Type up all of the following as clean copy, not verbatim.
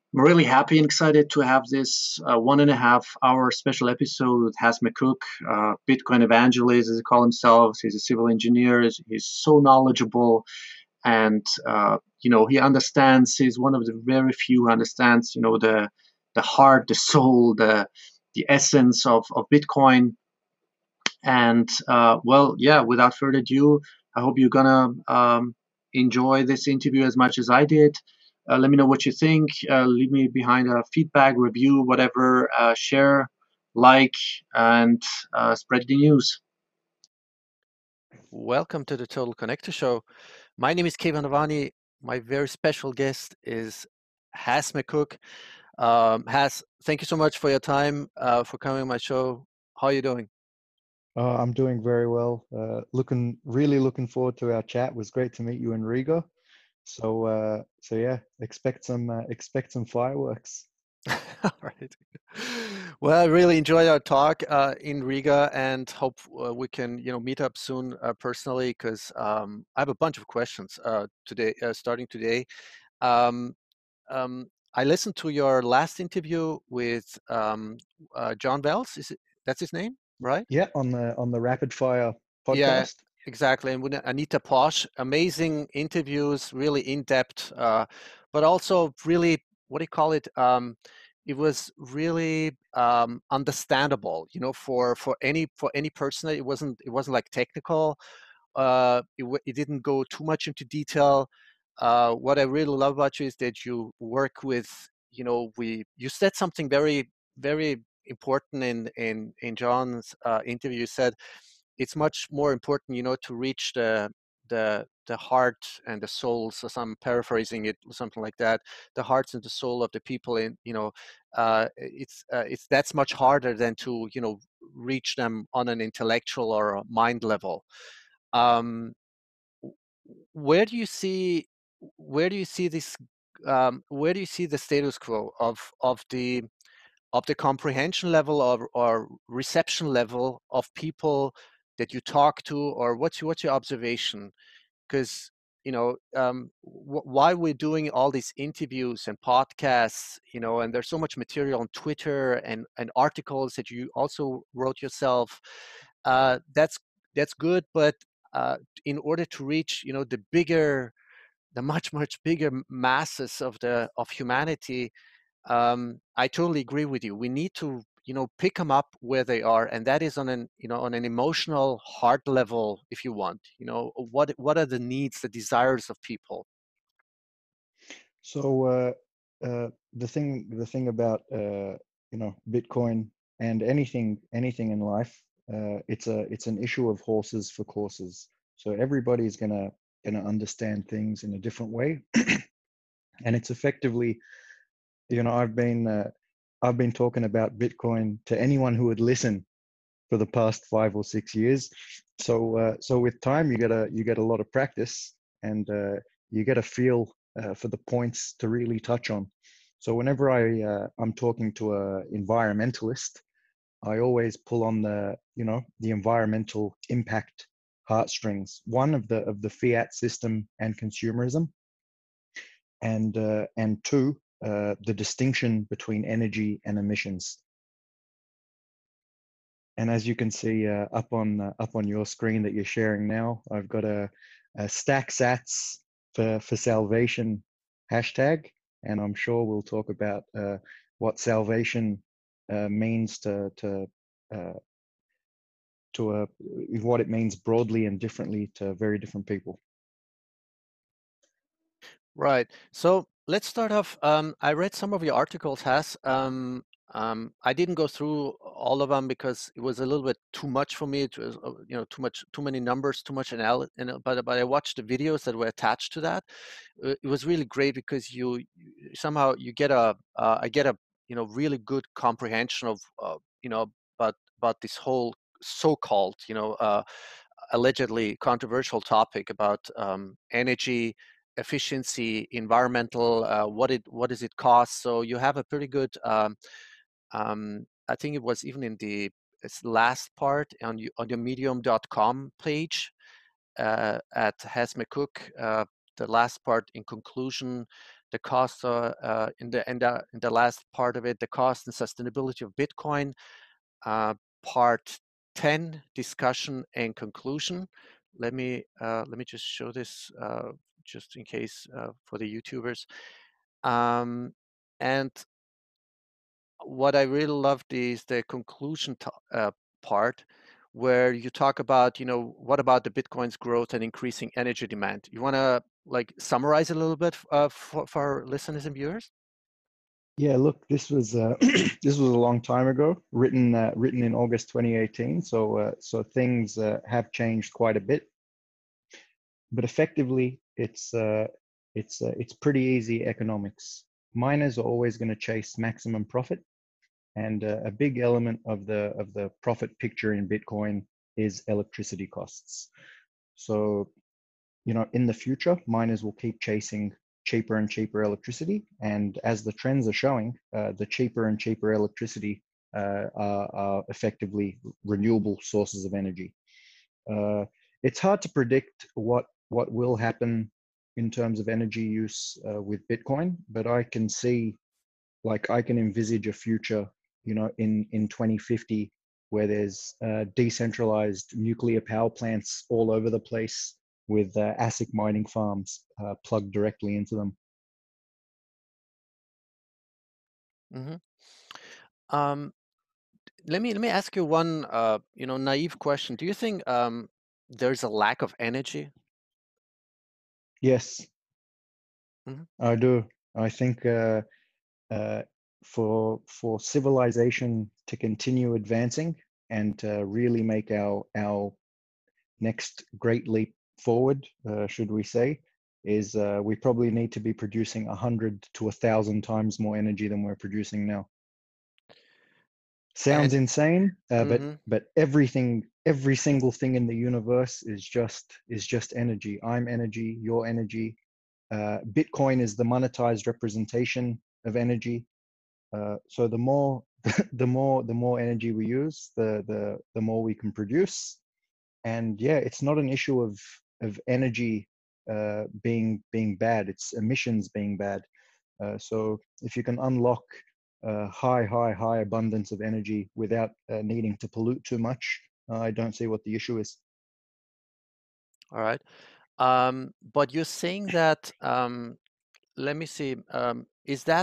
I'm really happy and excited to have this 1.5 hour special episode with Has McCook, Bitcoin evangelist, as he calls himself. He's a civil engineer. He's so knowledgeable, and he understands. He's one of the very few who understands, the heart, the soul, the essence of Bitcoin. And yeah, without further ado, I hope you're gonna enjoy this interview as much as I did. Let me know what you think. Leave me behind a feedback, review, whatever. Share, like, and spread the news. Welcome to the Total Connector Show. My name is Kevin Avani. My very special guest is Has McCook. Has, thank you so much for your time, for coming on my show. How are you doing? I'm doing very well. Really looking forward to our chat. It was great to meet you in Riga. So yeah, expect some fireworks. All right. Well, I really enjoyed our talk in Riga, and hope we can, meet up soon personally, because I have a bunch of questions today, starting today. Um, I listened to your last interview with John Wells. That's his name, right? Yeah, on the Rapid Fire Yeah, podcast. exactly. And with Anita Posch, amazing interviews, really in depth, but also really, what do you call it? It was really understandable, for any person. It wasn't like technical. It didn't go too much into detail. What I really love about you is that you work with, you said something very, very important in John's interview. You said it's much more important, to reach the heart and the soul. So I'm paraphrasing it, something like that. The hearts and the soul of the people, in it's that's much harder than to reach them on an intellectual or a mind level. Um, where do you see where do you see this where do you see the status quo of the comprehension level or reception level of people that you talk to, or what's your observation? Because why we're doing all these interviews and podcasts, and there's so much material on Twitter and articles that you also wrote yourself. That's good, but uh, in order to reach the much bigger masses of humanity, I totally agree with you. We need to, pick them up where they are, and that is on an emotional heart level, if you want. What are the needs, the desires of people? So the thing about Bitcoin and anything in life, it's an issue of horses for courses. So everybody's gonna understand things in a different way, and it's effectively, I've been talking about Bitcoin to anyone who would listen for the past 5 or 6 years. So with time, you get a lot of practice, and you get a feel for the points to really touch on. So whenever I'm talking to a environmentalist, I always pull on the environmental impact heartstrings. One of the fiat system and consumerism, and two, the distinction between energy and emissions. And as you can see up on your screen that you're sharing now, I've got a stack sats for salvation hashtag, and I'm sure we'll talk about what salvation means uh, to what it means broadly and differently to very different people. Right. So let's start off. I read some of your articles, Has. I didn't go through all of them because it was a little bit too much for me. It was, too many numbers, too much analysis. But I watched the videos that were attached to that. It was really great because somehow you get I get a really good comprehension of about this whole so-called allegedly controversial topic about energy efficiency, environmental, what does it cost? So you have a pretty good. I think it was even in the last part on your medium.com page at Has McCook. the last part in conclusion, the cost in the last part of it, the cost and sustainability of Bitcoin. Part 10, discussion and conclusion. Let me just show this just in case for the YouTubers. And what I really loved is the conclusion part, where you talk about, what about the Bitcoin's growth and increasing energy demand? You want to like summarize a little bit for our listeners and viewers? Yeah, look, this was this was a long time ago, written in August 2018. So things have changed quite a bit, but effectively, it's pretty easy economics. Miners are always going to chase maximum profit, and a big element of the profit picture in Bitcoin is electricity costs. So, in the future, miners will keep chasing cheaper and cheaper electricity, and as the trends are showing, the cheaper and cheaper electricity are effectively renewable sources of energy. It's hard to predict what will happen in terms of energy use with Bitcoin, but I can envisage a future, in 2050, where there's decentralized nuclear power plants all over the place with ASIC mining farms plugged directly into them. Mm-hmm. Let me ask you one naive question. Do you think there's a lack of energy? Yes, Mm-hmm. I do. I think for civilization to continue advancing and to really make our next great leap forward, should we say, is we probably need to be producing 100 to 1,000 times more energy than we're producing now. Sounds insane, mm-hmm. but every single thing in the universe is just energy. I'm energy, you're energy. Bitcoin is the monetized representation of energy. So the more the more energy we use, the more we can produce. And yeah, it's not an issue of energy being bad. It's emissions being bad. So if you can unlock high abundance of energy without needing to pollute too much, I don't see what the issue is. All right. But you're saying that, let me see, is that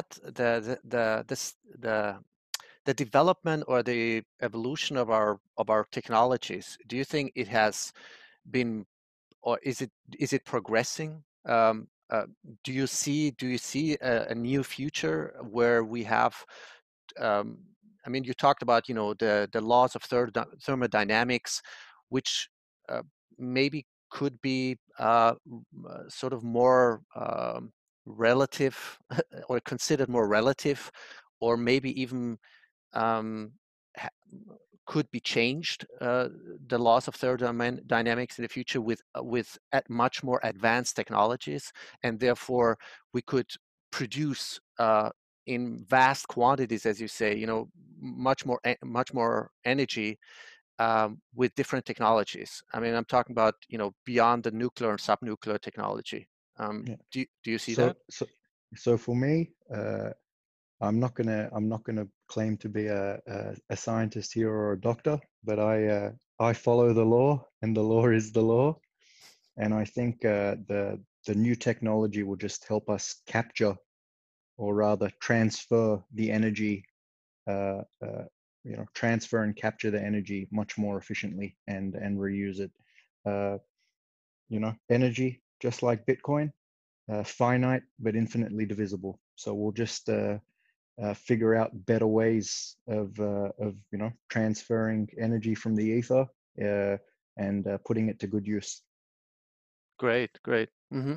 the development or the evolution of our technologies? Do you think it has been, or is it progressing? Do you see a new future where we have? I mean, you talked about the laws of thermodynamics, which maybe could be sort of more relative or considered more relative, or maybe even um, could be changed, the laws of thermodynamics in the future with much more advanced technologies, and therefore we could produce in vast quantities, as you say, much more energy with different technologies. I mean, I'm talking about beyond the nuclear and subnuclear technology. Yeah. Do you see that? So for me, I'm not gonna claim to be a scientist here or a doctor, but I follow the law, and the law is the law. And I think the new technology will just help us capture, or rather transfer the energy, transfer and capture the energy much more efficiently and reuse it. Energy, just like Bitcoin, finite but infinitely divisible. So we'll just figure out better ways of transferring energy from the ether and putting it to good use. Great. Mm-hmm.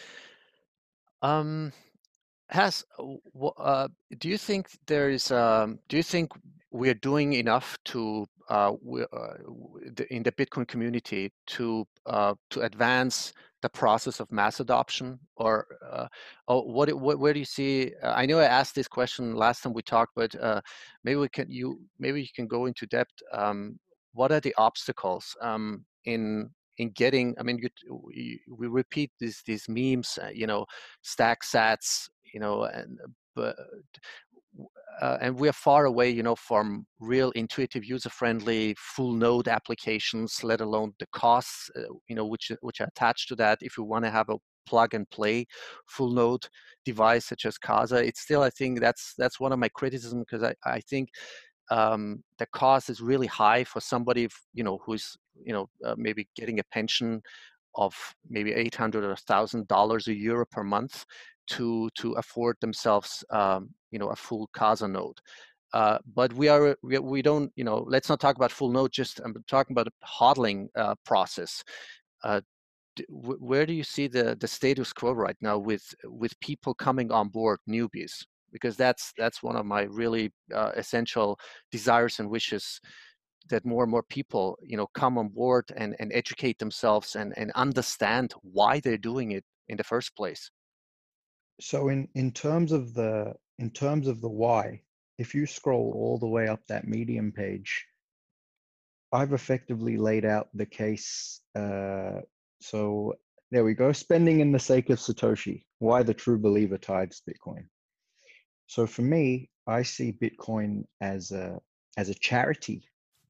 Do you think do you think we're doing enough to in the Bitcoin community to advance the process of mass adoption, or where do you see? I know I asked this question last time we talked, but maybe you can go into depth. What are the obstacles in in getting. I mean, we repeat these memes, stack sats, but and we are far away, from real intuitive, user-friendly, full node applications, let alone the costs, which are attached to that. If you want to have a plug and play full node device such as Casa, it's still, I think that's one of my criticisms, because I think the cost is really high for somebody, who's maybe getting a pension of maybe $800 or $1,000 a year per month to afford themselves a full Casa node. But we don't, let's not talk about full node. Just I'm talking about a hodling process. Where do you see the status quo right now with people coming on board, newbies? Because that's one of my really essential desires and wishes, that more and more people come on board and educate themselves and understand why they're doing it in the first place. So in terms of the why, if you scroll all the way up that Medium page, I've effectively laid out the case. So there we go. Spending in the sake of Satoshi. Why the true believer tithes Bitcoin. So for me, I see Bitcoin as a charity.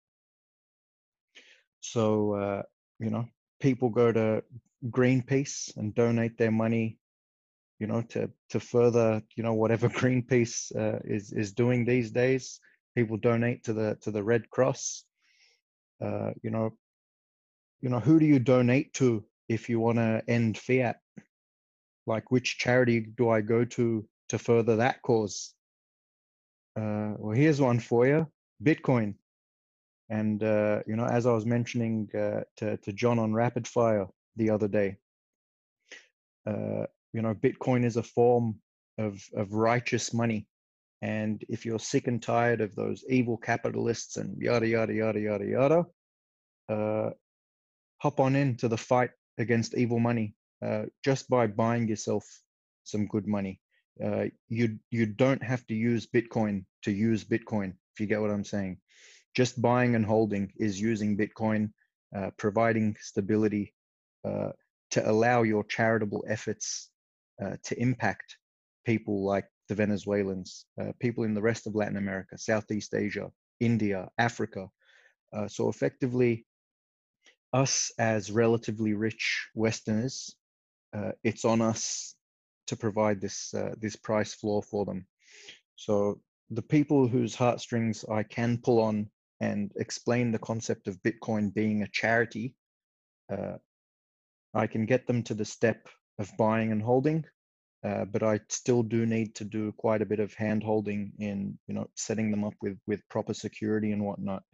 So people go to Greenpeace and donate their money, to further, whatever Greenpeace is doing these days. People donate to the Red Cross. Who do you donate to if you want to end fiat? Like, which charity do I go to further that cause? Well, here's one for you: Bitcoin. And as I was mentioning to John on Rapid Fire the other day, Bitcoin is a form of righteous money. And if you're sick and tired of those evil capitalists and yada yada yada yada yada, hop on into the fight against evil money just by buying yourself some good money. You don't have to use Bitcoin to use Bitcoin, if you get what I'm saying. Just buying and holding is using Bitcoin, providing stability to allow your charitable efforts to impact people like the Venezuelans, people in the rest of Latin America, Southeast Asia, India, Africa. So effectively, us as relatively rich Westerners, it's on us to provide this price floor for them. So the people whose heartstrings I can pull on and explain the concept of Bitcoin being a charity, I can get them to the step of buying and holding, but I still do need to do quite a bit of hand holding in, setting them up with proper security and whatnot.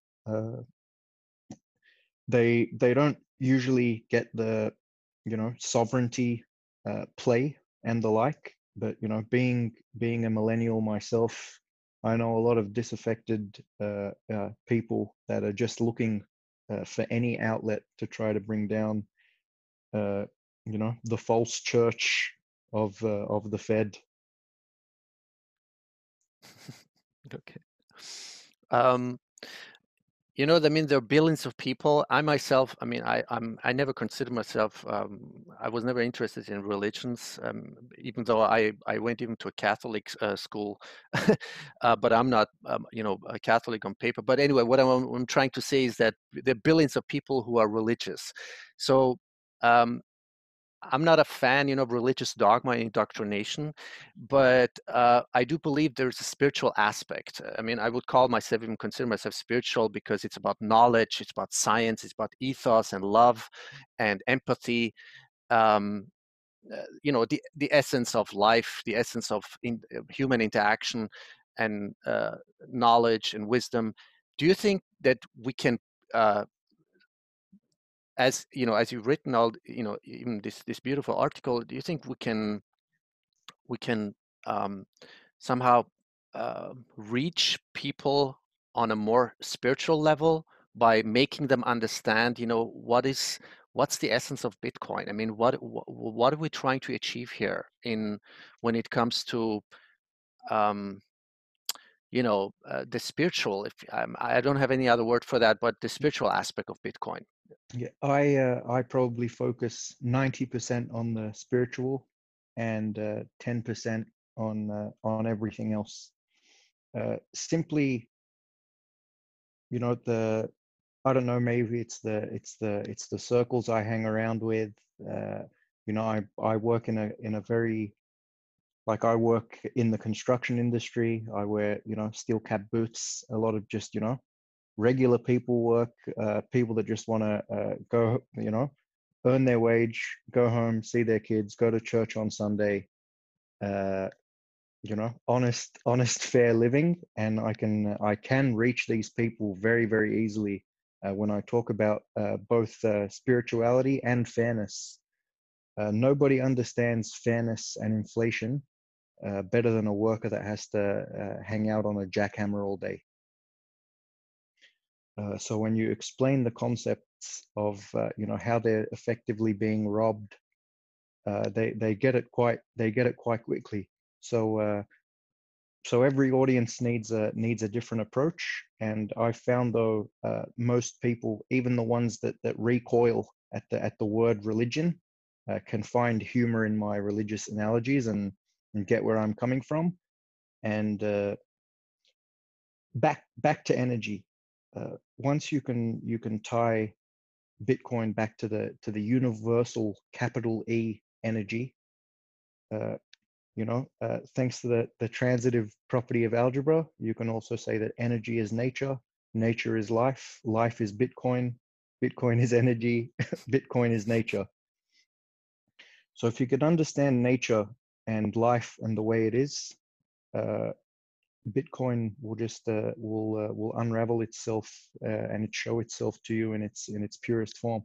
They don't usually get the, sovereignty play and the like, but being a millennial myself, I know a lot of disaffected people that are just looking for any outlet to try to bring down the false church of the Fed. Okay. I mean, there are billions of people. I myself, I mean, I never considered myself, I was never interested in religions, even though I went even to a Catholic school, but I'm not, a Catholic on paper. But anyway, what I'm trying to say is that there are billions of people who are religious. So I'm not a fan, of religious dogma and indoctrination, but I do believe there's a spiritual aspect. I mean, I would even consider myself spiritual, because it's about knowledge, it's about science, it's about ethos and love and empathy. The essence of life, the essence of human interaction, and knowledge and wisdom. Do you think that we can as you've written all, even this beautiful article, do you think we can somehow reach people on a more spiritual level by making them understand, what's the essence of Bitcoin? I mean, what are we trying to achieve here when it comes to the spiritual, if I don't have any other word for that, but the spiritual aspect of Bitcoin? Yeah, I probably focus 90% on the spiritual and 10% on everything else. Simply, the I don't know, maybe it's the circles I hang around with. Uh, I work in a very, like, I work in the construction industry. I wear, steel cap boots. A lot of just, regular people work, people that just want to go, earn their wage, go home, see their kids, go to church on Sunday. Uh, honest, fair living, and I can reach these people very, very easily when I talk about both spirituality and fairness. Nobody understands fairness and inflation better than a worker that has to hang out on a jackhammer all day. So when you explain the concepts of how they're effectively being robbed, they get it quite quickly. So every audience needs a different approach, and I found, though, most people, even the ones that recoil at the word religion, can find humor in my religious analogies and get where I'm coming from. And back to energy. Once you can tie Bitcoin back to the universal capital E energy, uh, thanks to the transitive property of algebra, you can also say that energy is nature, nature is life, life is Bitcoin, Bitcoin is energy, Bitcoin is nature. So if you could understand nature and life and the way it is, uh, Bitcoin will just will unravel itself and it show itself to you in its purest form.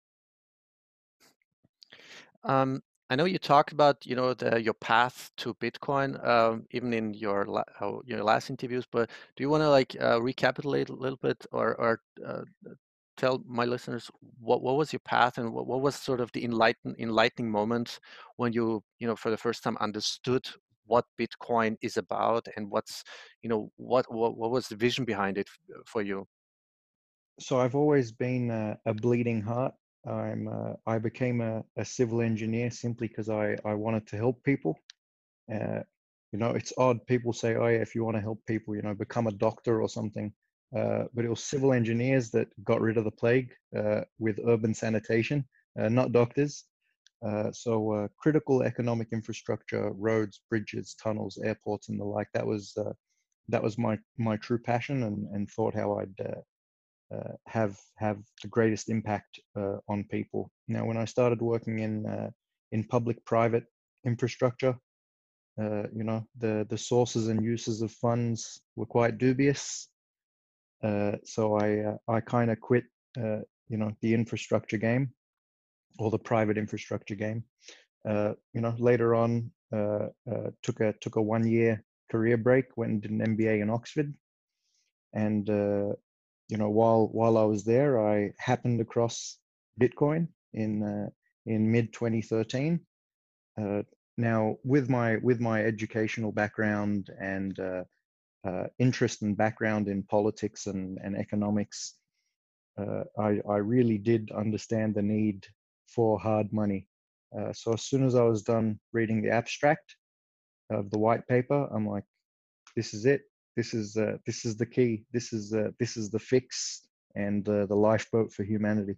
Um, I know you talked about, your path to Bitcoin, even in your last interviews, but do you want to recapitulate a little bit, or tell my listeners what was your path, and what was sort of the enlightening moment when for the first time understood what Bitcoin is about, and what was the vision behind it for you? So I've always been a bleeding heart. I became a civil engineer simply because I wanted to help people. Uh, it's odd. People say, "Oh, yeah, if you want to help people, become a doctor or something." But it was civil engineers that got rid of the plague with urban sanitation, not doctors. So critical economic infrastructure, roads, bridges, tunnels, airports, and the like. That was my true passion, and thought how I'd have the greatest impact on people. Now, when I started working in public-private infrastructure, the sources and uses of funds were quite dubious. So I kind of quit, the infrastructure game, or the private infrastructure game. Later on, took a 1 year career break, went and did an MBA in Oxford, and while I was there, I happened across Bitcoin in mid 2013. Now, with my educational background and interest and background in politics and economics, I really did understand the need for hard money. So as soon as I was done reading the abstract of the white paper, I'm like, this is it. This is the key. This is the fix and the lifeboat for humanity.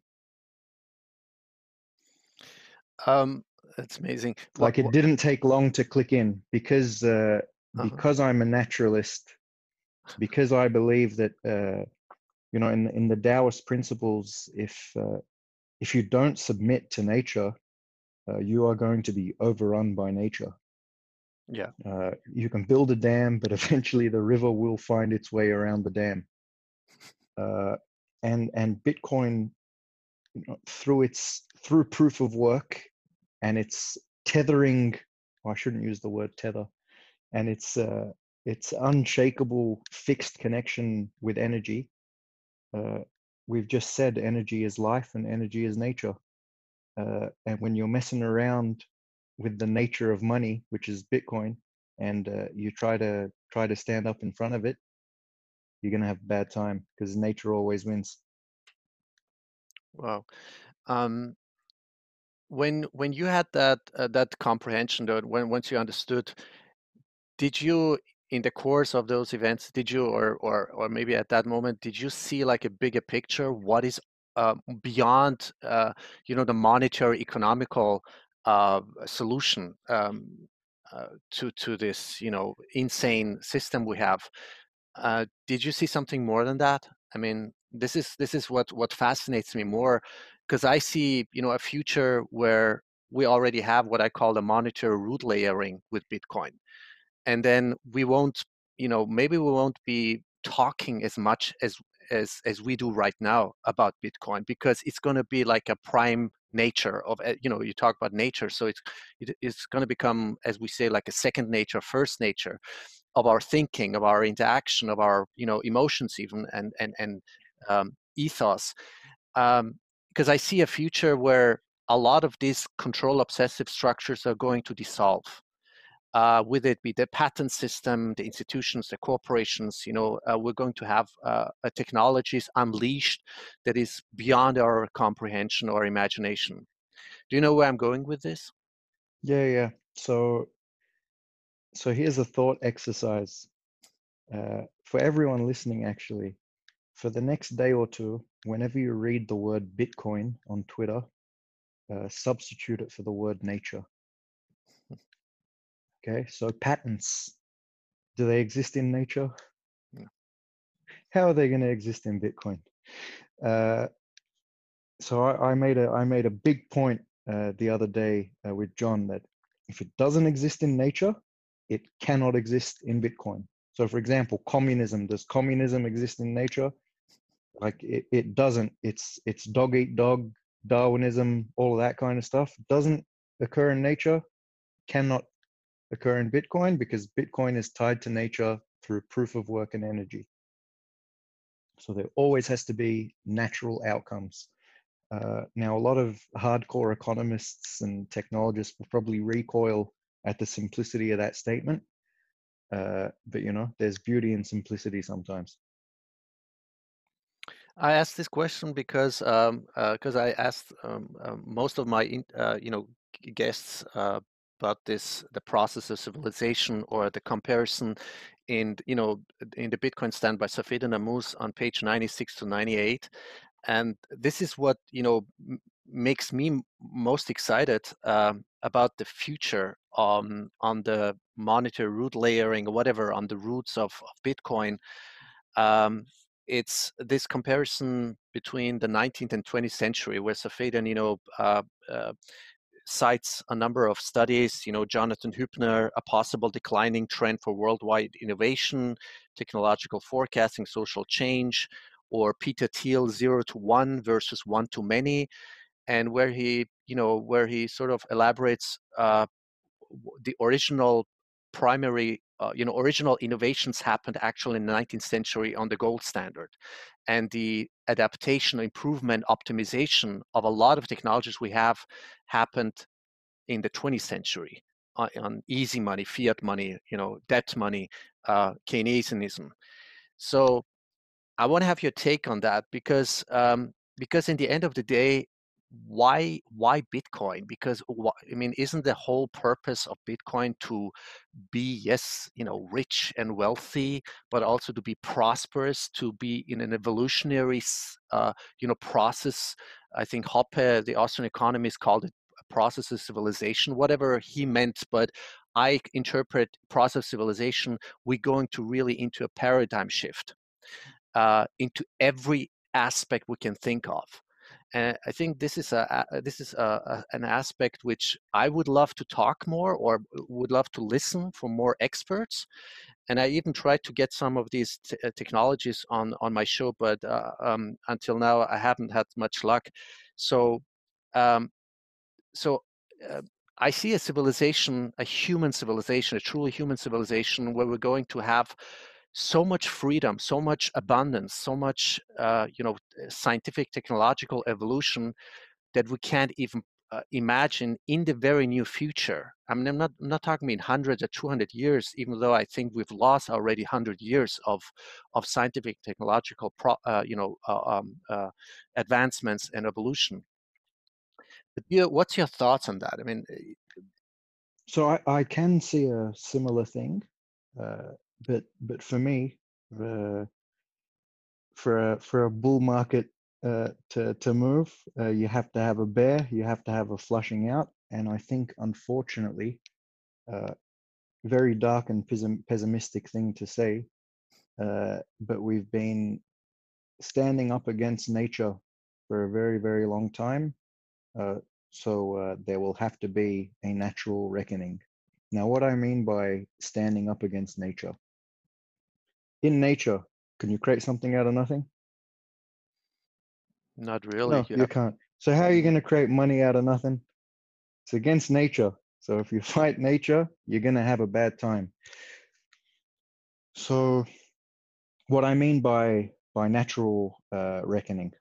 Um, that's amazing. Like, it didn't take long to click in because Uh-huh. I'm a naturalist, because I believe that in the Taoist principles, if you don't submit to nature, you are going to be overrun by nature. Yeah. You can build a dam, but eventually the river will find its way around the dam. Uh, and Bitcoin, through proof of work and its tethering, I shouldn't use the word tether, and its unshakable fixed connection with energy. We've just said energy is life and energy is nature. And when you're messing around with the nature of money, which is Bitcoin, and you try to stand up in front of it, you're gonna have a bad time because nature always wins. Wow. Um, when you had that comprehension, though, when once you understood, did you, in the course of those events, did you, or maybe at that moment, did you see like a bigger picture? What is beyond, the monetary economical solution to this, insane system we have? Did you see something more than that? I mean, this is what fascinates me more, because I see, a future where we already have what I call the monetary root layering with Bitcoin, and then we won't, maybe we won't be talking as much as we do right now about Bitcoin, because it's going to be like a prime nature of, you talk about nature, so it's going to become, as we say, like a second nature, first nature of our thinking, of our interaction, of our, emotions even, and ethos. Because I see a future where a lot of these control obsessive structures are going to dissolve, with it be the patent system, the institutions, the corporations. We're going to have a technologies unleashed that is beyond our comprehension or imagination. Do you know where I'm going with this? Yeah. So here's a thought exercise for everyone listening, actually. For the next day or two, whenever you read the word Bitcoin on Twitter, substitute it for the word nature. Okay, so patents, do they exist in nature? Yeah. How are they going to exist in Bitcoin? So I made a big point the other day with John, that if it doesn't exist in nature, it cannot exist in Bitcoin. So, for example, communism. Does communism exist in nature? Like it doesn't. It's dog eat dog, Darwinism, all of that kind of stuff. Doesn't occur in nature, cannot occur in Bitcoin, because Bitcoin is tied to nature through proof of work and energy. So there always has to be natural outcomes. Now, a lot of hardcore economists and technologists will probably recoil at the simplicity of that statement. But, there's beauty in simplicity sometimes. I asked this question because I asked most of my guests about the process of civilization, or the comparison in in the Bitcoin stand by Safed and Ammous on page 96 to 98, and this is what makes me most excited about the future on the monetary root layering, or whatever, on the roots of Bitcoin. It's this comparison between the 19th and 20th century, where Safedin, cites a number of studies, Jonathan Hübner, a possible declining trend for worldwide innovation, technological forecasting, social change, or Peter Thiel, 0 to 1 versus 1 to many, and where he sort of elaborates the original primary, original innovations happened actually in the 19th century on the gold standard, and the adaptation, improvement, optimization of a lot of technologies we have happened in the 20th century on easy money, fiat money, debt money, Keynesianism. So I want to have your take on that, because in the end of the day, why Bitcoin? Because I mean, isn't the whole purpose of Bitcoin to be, yes, rich and wealthy, but also to be prosperous, to be in an evolutionary process? I think Hoppe, the Austrian economist, called it a process of civilization, whatever he meant, but I interpret process of civilization, we're going to really into a paradigm shift into every aspect we can think of. And I think this is an aspect which I would love to talk more, or would love to listen for more experts. And I even tried to get some of these technologies on my show, but until now I haven't had much luck. So um, so uh, I see a civilization, a human civilization, a truly human civilization, where we're going to have so much freedom, so much abundance, so much scientific technological evolution, that we can't even imagine in the very near future. I mean, I'm not talking in hundreds or 200 years, even though I think we've lost already 100 years of scientific, technological, advancements and evolution. But what's your thoughts on that? I mean, So I can see a similar thing, but for me, for a bull market to move, you have to have a bear, you have to have a flushing out, and I think unfortunately, very dark and pessimistic thing to say, but we've been standing up against nature for a very, very long time. So there will have to be a natural reckoning. Now, what I mean by standing up against nature, in nature, can you create something out of nothing? not really. No, you can't. So how are you going to create money out of nothing? It's against nature. So if you fight nature, you're going to have a bad time. So what I mean by natural reckoning,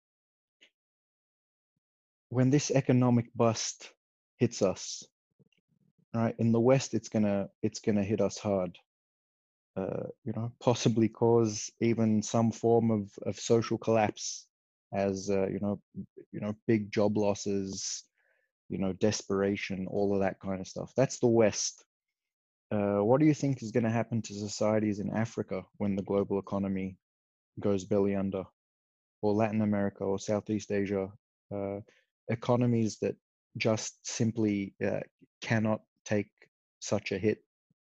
when this economic bust hits us, right, in the West, it's gonna hit us hard. Possibly cause even some form of social collapse, as big job losses, desperation, all of that kind of stuff. That's the West. What do you think is going to happen to societies in Africa when the global economy goes belly under, or Latin America or Southeast Asia, economies that just simply cannot take such a hit?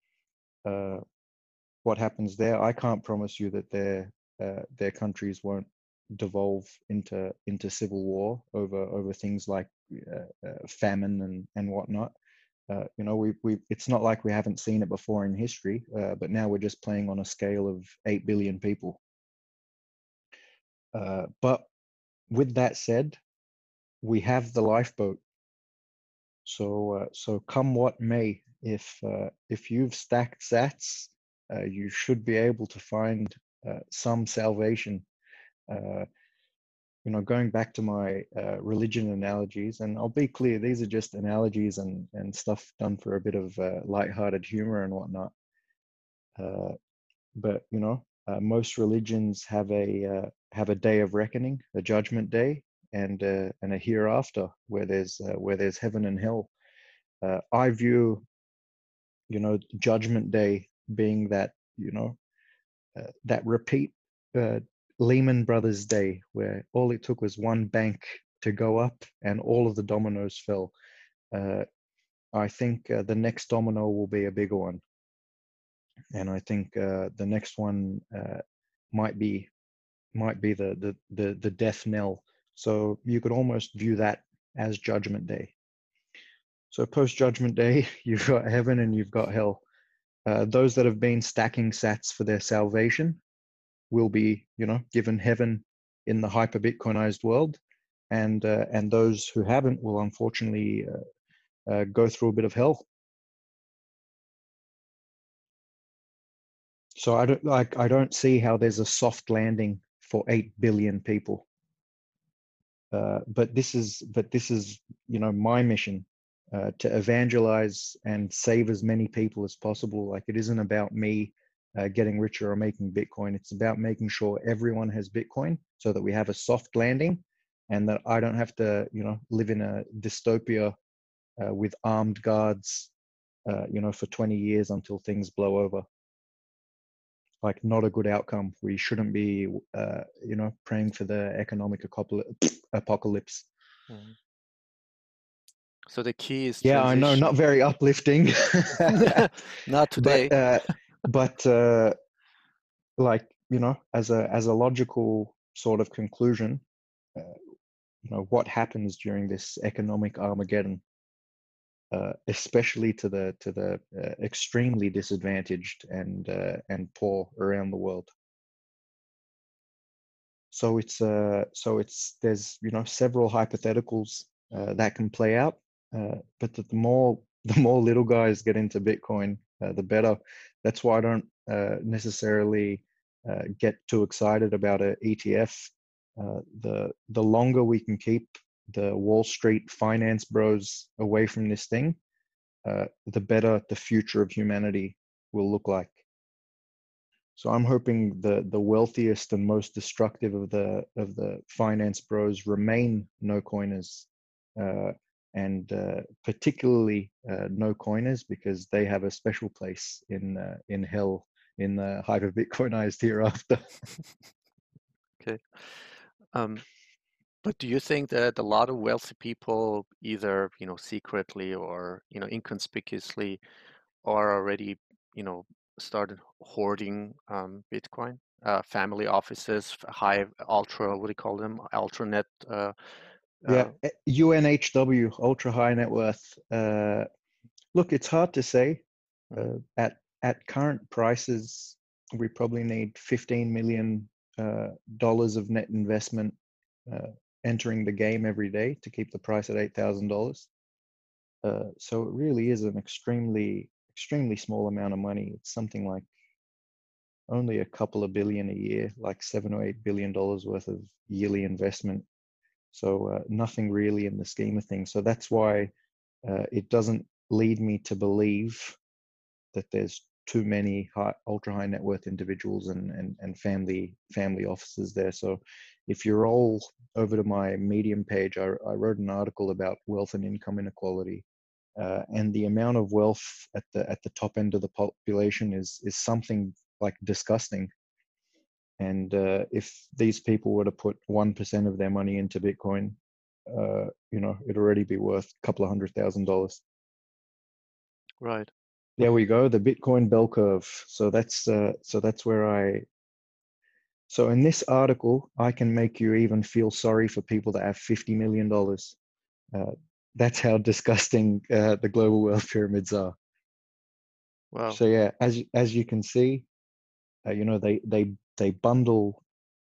What happens there? I can't promise you that their countries won't devolve into civil war over things like famine and whatnot. It's not like we haven't seen it before in history, but now we're just playing on a scale of 8 billion people. But with that said, we have the lifeboat. So come what may, if you've stacked sats, you should be able to find some salvation. Going back to my religion analogies, and I'll be clear, these are just analogies and stuff done for a bit of lighthearted humor and whatnot. But most religions have a day of reckoning, a judgment day, and a hereafter where there's heaven and hell. I view judgment day being that that repeat Lehman Brothers day, where all it took was one bank to go up and all of the dominoes fell. I think the next domino will be a bigger one, and I think the next one might be the death knell. So you could almost view that as Judgment Day. So post Judgment Day, you've got heaven and you've got hell. Those that have been stacking sats for their salvation will be, given heaven in the hyper Bitcoinized world, and those who haven't will unfortunately go through a bit of hell. So I don't see how there's a soft landing for 8 billion people. But this is my mission, to evangelize and save as many people as possible. Like, it isn't about me getting richer or making Bitcoin. It's about making sure everyone has Bitcoin so that we have a soft landing, and that I don't have to, live in a dystopia with armed guards, for 20 years until things blow over. Like, not a good outcome. We shouldn't be, praying for the economic apocalypse. Mm. So the key is yeah, transition. I know, not very uplifting. Not today. But like, as a logical sort of conclusion, what happens during this economic Armageddon, especially to the extremely disadvantaged and poor around the world. So there's several hypotheticals that can play out, but the more little guys get into Bitcoin, the better. That's why I don't necessarily get too excited about an ETF. The longer we can keep the Wall Street finance bros away from this thing, the better the future of humanity will look like. So I'm hoping the wealthiest and most destructive of the finance bros remain no coiners, and particularly no coiners, because they have a special place in hell, in the hyper Bitcoinized hereafter. Okay. But do you think that a lot of wealthy people, either, secretly or, inconspicuously, are already, started hoarding Bitcoin? Family offices, high, ultra, what do you call them? Ultranet. Yeah, UNHW, ultra high net worth. Look, it's hard to say. Mhm. At current prices, we probably need $15 million of net investment entering the game every day to keep the price at $8,000. So it really is an extremely small amount of money. It's something like only a couple of billion a year, like $7 or $8 billion worth of yearly investment. So nothing really in the scheme of things. So that's why it doesn't lead me to believe that there's too many ultra high net worth individuals and family offices there. So if you roll over to my Medium page, I wrote an article about wealth and income inequality, and the amount of wealth at the top end of the population is something like disgusting. And if these people were to put 1% of their money into Bitcoin, it'd already be worth a couple of $100,000. Right. There we go, the Bitcoin bell curve. So that's where so in this article, I can make you even feel sorry for people that have $50 million. That's how disgusting the global wealth pyramids are. Wow. So yeah, as you can see, they bundle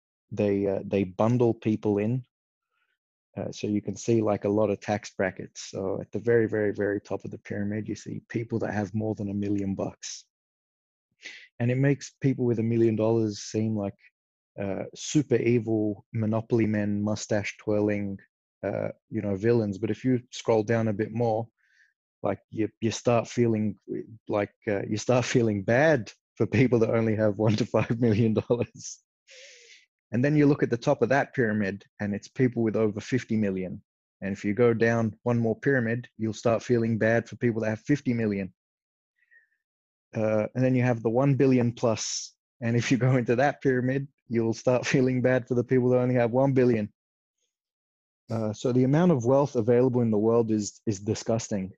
people in. So you can see like a lot of tax brackets. So at the very, very, very top of the pyramid, you see people that have more than $1 million. And it makes people with $1 million seem like super evil monopoly men, mustache twirling, villains. But if you scroll down a bit more, like you start feeling like you start feeling bad for people that only have $1 to $5 million. And then you look at the top of that pyramid, and it's people with over 50 million. And if you go down one more pyramid, you'll start feeling bad for people that have 50 million. And then you have the 1 billion plus. And if you go into that pyramid, you'll start feeling bad for the people that only have 1 billion. So the amount of wealth available in the world is disgusting.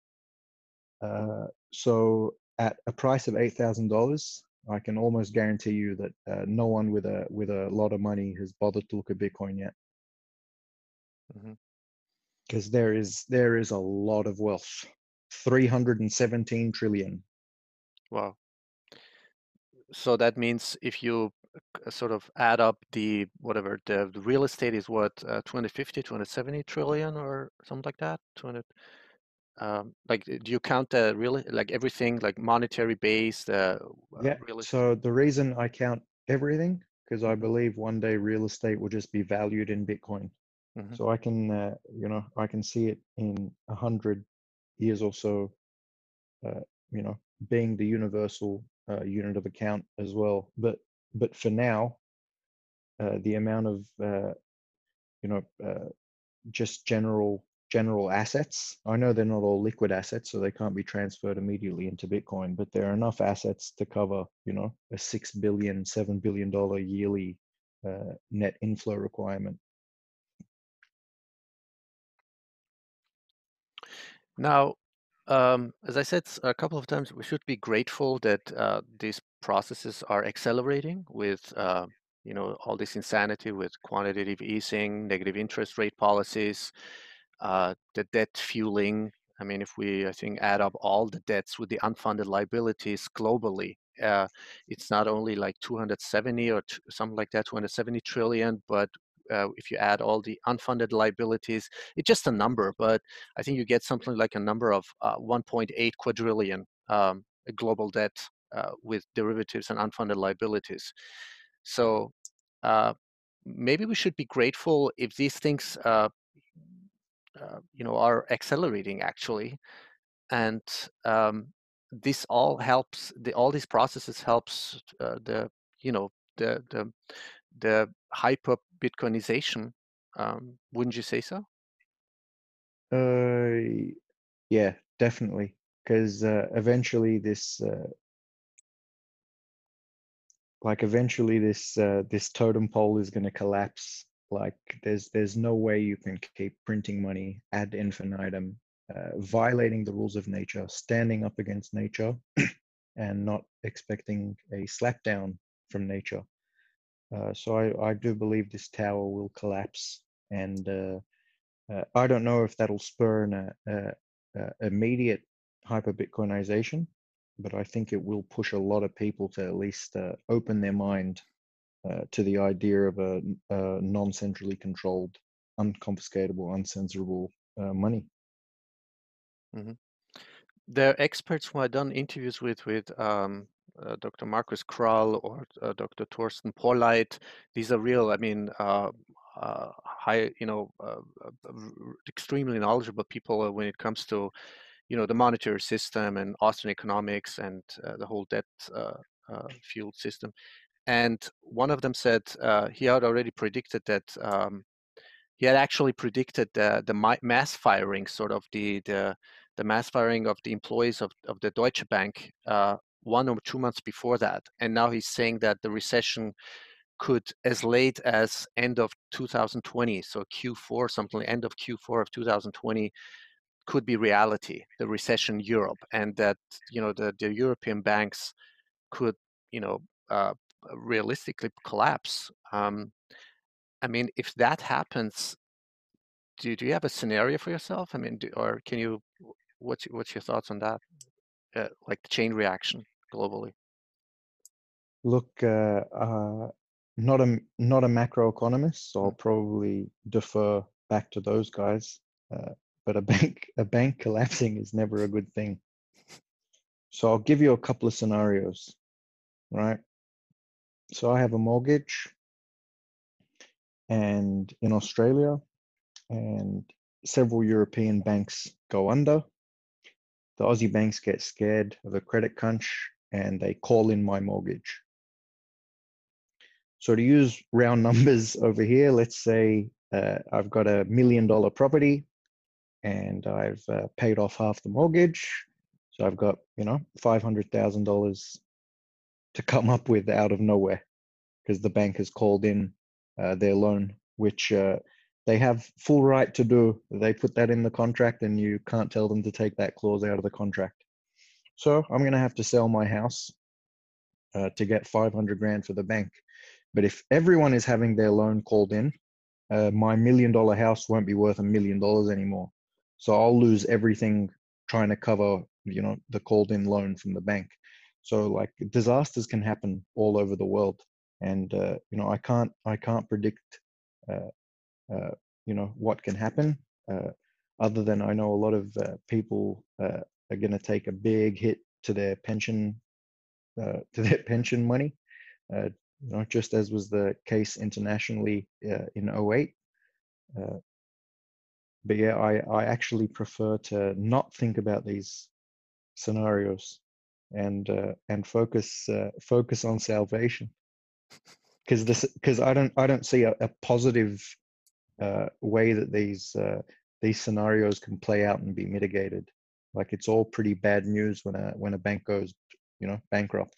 So at a price of $8,000, I can almost guarantee you that no one with a lot of money has bothered to look at Bitcoin yet, because there is a lot of wealth, 317 trillion. Wow. So that means if you sort of add up the real estate is what, 250, 270 trillion or something like that? 200. Like, do you count the like everything, like monetary base, Yeah. real estate? So the reason I count everything, because I believe one day real estate will just be valued in Bitcoin. So I can, I can see it in 100 years or so, being the universal unit of account as well. But for now, the amount of just general assets. I know they're not all liquid assets, so they can't be transferred immediately into Bitcoin, but there are enough assets to cover, a $6 billion, $7 billion yearly net inflow requirement. Now, as I said a couple of times, we should be grateful that these processes are accelerating with, all this insanity with quantitative easing, negative interest rate policies, the debt fueling. I mean, if we, I think, add up all the debts with the unfunded liabilities globally, it's not only like 270 or something like that, 270 trillion, but if you add all the unfunded liabilities, it's just a number, but I think you get something like a number of 1.8 quadrillion global debt with derivatives and unfunded liabilities. So maybe we should be grateful if these things are accelerating actually, and this all helps. All these processes helps the you know the hyper Bitcoinization. Wouldn't you say so? Yeah, definitely, because eventually this this totem pole is going to collapse. Like there's no way you can keep printing money ad infinitum, violating the rules of nature, standing up against nature, and not expecting a slapdown from nature. So I do believe this tower will collapse, and I don't know if that'll spur an immediate hyper Bitcoinization, but I think it will push a lot of people to at least open their mind to the idea of a non-centrally controlled, unconfiscatable, uncensorable money. Mm-hmm. There are experts who I've done interviews with Dr. Markus Krull or Dr. Thorsten Polleit. These are real, I mean, high, extremely knowledgeable people when it comes to, the monetary system and Austrian economics and the whole debt fueled system. And one of them said he had already predicted that he had actually predicted the mass firing, sort of the mass firing of the employees of the Deutsche Bank 1 or 2 months before that. And now he's saying that the recession could, as late as end of 2020, so Q4, something end of Q4 of 2020, could be reality, the recession in Europe, and that the European banks could realistically collapse. I mean, if that happens, do you have a scenario for yourself? I mean, or can you? What's your thoughts on that? Like the chain reaction globally. Look, not a macroeconomist, so I'll probably defer back to those guys. But a bank collapsing is never a good thing. So I'll give you a couple of scenarios, right? So I have a mortgage, and in Australia, and several European banks go under. The Aussie banks get scared of a credit crunch and they call in my mortgage. So to use round numbers over here, let's say I've got $1 million property and I've paid off half the mortgage. So I've got, $500,000 to come up with out of nowhere because the bank has called in their loan, which they have full right to do. They put that in the contract and you can't tell them to take that clause out of the contract. So I'm going to have to sell my house to get 500 grand for the bank. But if everyone is having their loan called in, my $1 million house won't be worth $1 million anymore. So I'll lose everything trying to cover, the called in loan from the bank. So like disasters can happen all over the world. And, I can't predict, what can happen, other than I know a lot of people are going to take a big hit to their pension money, just as was the case internationally in 08. But yeah, I actually prefer to not think about these scenarios and focus on salvation, because I don't see a positive way that these scenarios can play out and be mitigated. Like it's all pretty bad news when a bank goes bankrupt.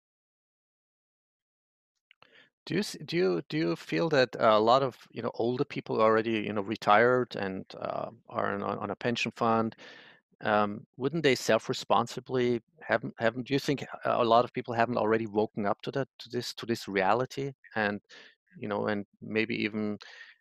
Do you feel that a lot of older people already retired and are on a pension fund? Wouldn't they self-responsibly haven't? Do you think a lot of people haven't already woken up to this reality, and and maybe even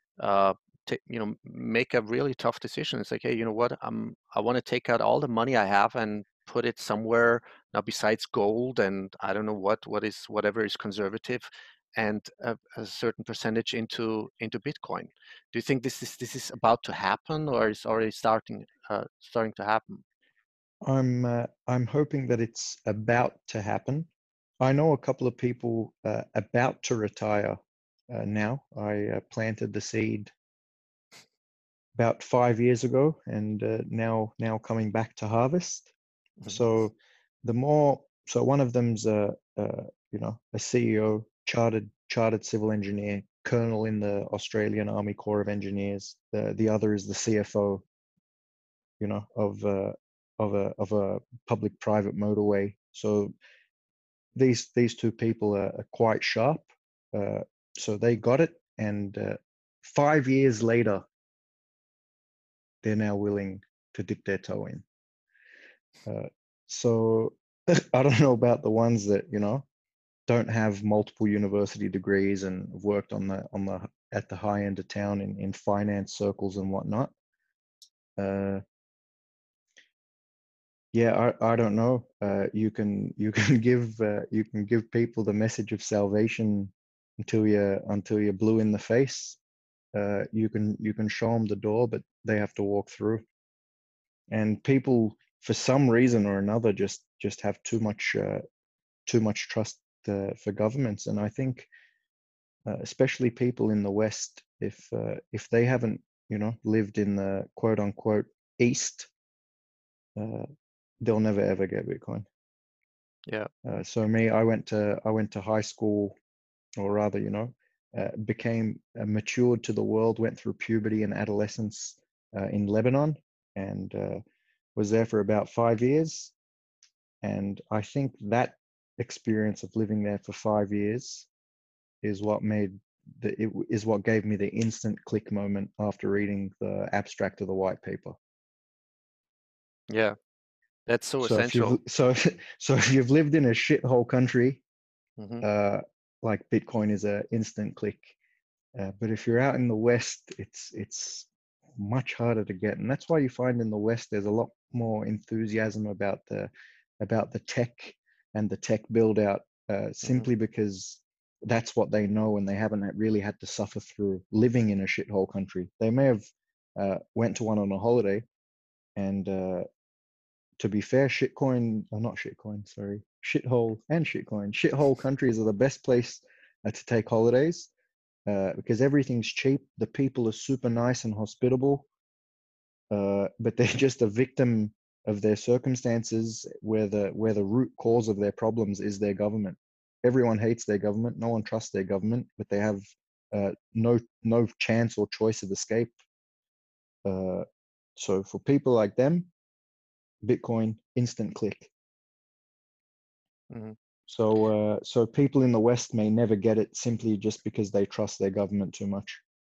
make a really tough decision? It's like, hey, you know what? I want to take out all the money I have and put it somewhere now besides gold, and I don't know whatever is conservative, and a certain percentage into Bitcoin. Do you think this is about to happen, or is already starting to happen? I'm hoping that it's about to happen. I know a couple of people about to retire now. I planted the seed about 5 years ago, and now coming back to harvest. So one of them's a CEO, chartered civil engineer, colonel in the Australian Army Corps of Engineers. The other is the CFO, of a public-private motorway. So these two people are quite sharp. So they got it, and 5 years later, they're now willing to dip their toe in. So I don't know about the ones that don't have multiple university degrees and worked at the high end of town in finance circles and whatnot. Yeah, I don't know. You can give people the message of salvation until you're blue in the face. You can show them the door, but they have to walk through. And people, for some reason or another, just have too much trust for governments. And I think, especially people in the West, if they haven't lived in the quote unquote East, they'll never ever get Bitcoin. Yeah. So me, I went to high school, or rather, became matured to the world, went through puberty and adolescence in Lebanon, and was there for about 5 years. And I think that experience of living there for 5 years is what gave me the instant click moment after reading the abstract of the white paper. Yeah, that's so essential. So if you've lived in a shithole country, Mm-hmm. like Bitcoin is an instant click. But if you're out in the West, it's much harder to get, and that's why you find in the West there's a lot more enthusiasm about the tech and the tech build out, simply because that's what they know, and they haven't really had to suffer through living in a shithole country. They may have went to one on a holiday, and to be fair, shithole and shitcoin. Shithole countries are the best place to take holidays, because everything's cheap. The people are super nice and hospitable, but they're just a victim of their circumstances, where the root cause of their problems is their government. Everyone hates their government. No one trusts their government, but they have no chance or choice of escape. So for people like them, Bitcoin, instant click. Mm-hmm. So people in the West may never get it simply just because they trust their government too much.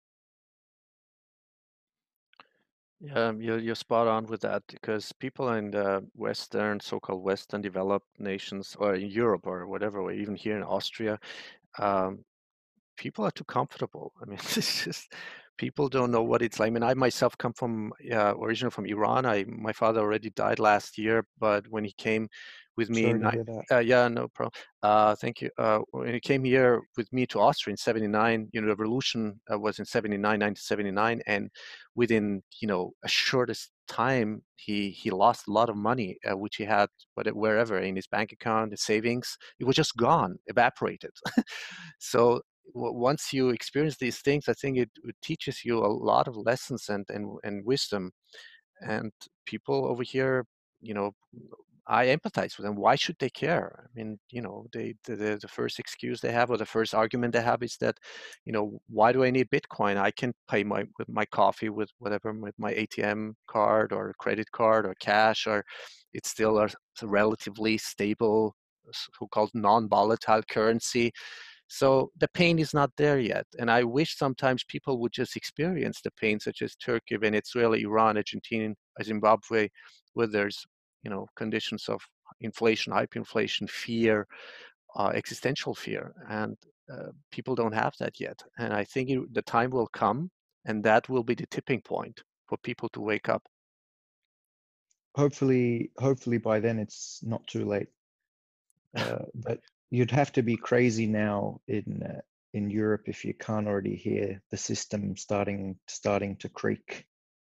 Yeah, you're spot on with that, because people in the so-called Western developed nations, or in Europe or whatever, or even here in Austria, um, people are too comfortable. I mean, it's just people don't know what it's like. I mean, I myself come from originally from Iran. My father already died last year, but when he came with me, Sorry to hear that. yeah, no problem. Thank you. When he came here with me to Austria in '79, the revolution was in 1979, and within a shortest time, he lost a lot of money, which he had, wherever in his bank account, his savings, it was just gone, evaporated. So once you experience these things, I think it teaches you a lot of lessons and wisdom. And people over here, I empathize with them. Why should they care? I mean, the first excuse they have, or the first argument they have, is that, why do I need Bitcoin? I can pay with my coffee with whatever, with my ATM card or credit card or cash, or it's still a relatively stable, so-called non-volatile currency. So the pain is not there yet. And I wish sometimes people would just experience the pain, such as Turkey, Venezuela, Iran, Argentina, Zimbabwe, where there's, conditions of inflation, hyperinflation, fear, existential fear. And people don't have that yet. And I think the time will come, and that will be the tipping point for people to wake up. Hopefully by then it's not too late. But you'd have to be crazy now in Europe if you can't already hear the system starting to creak.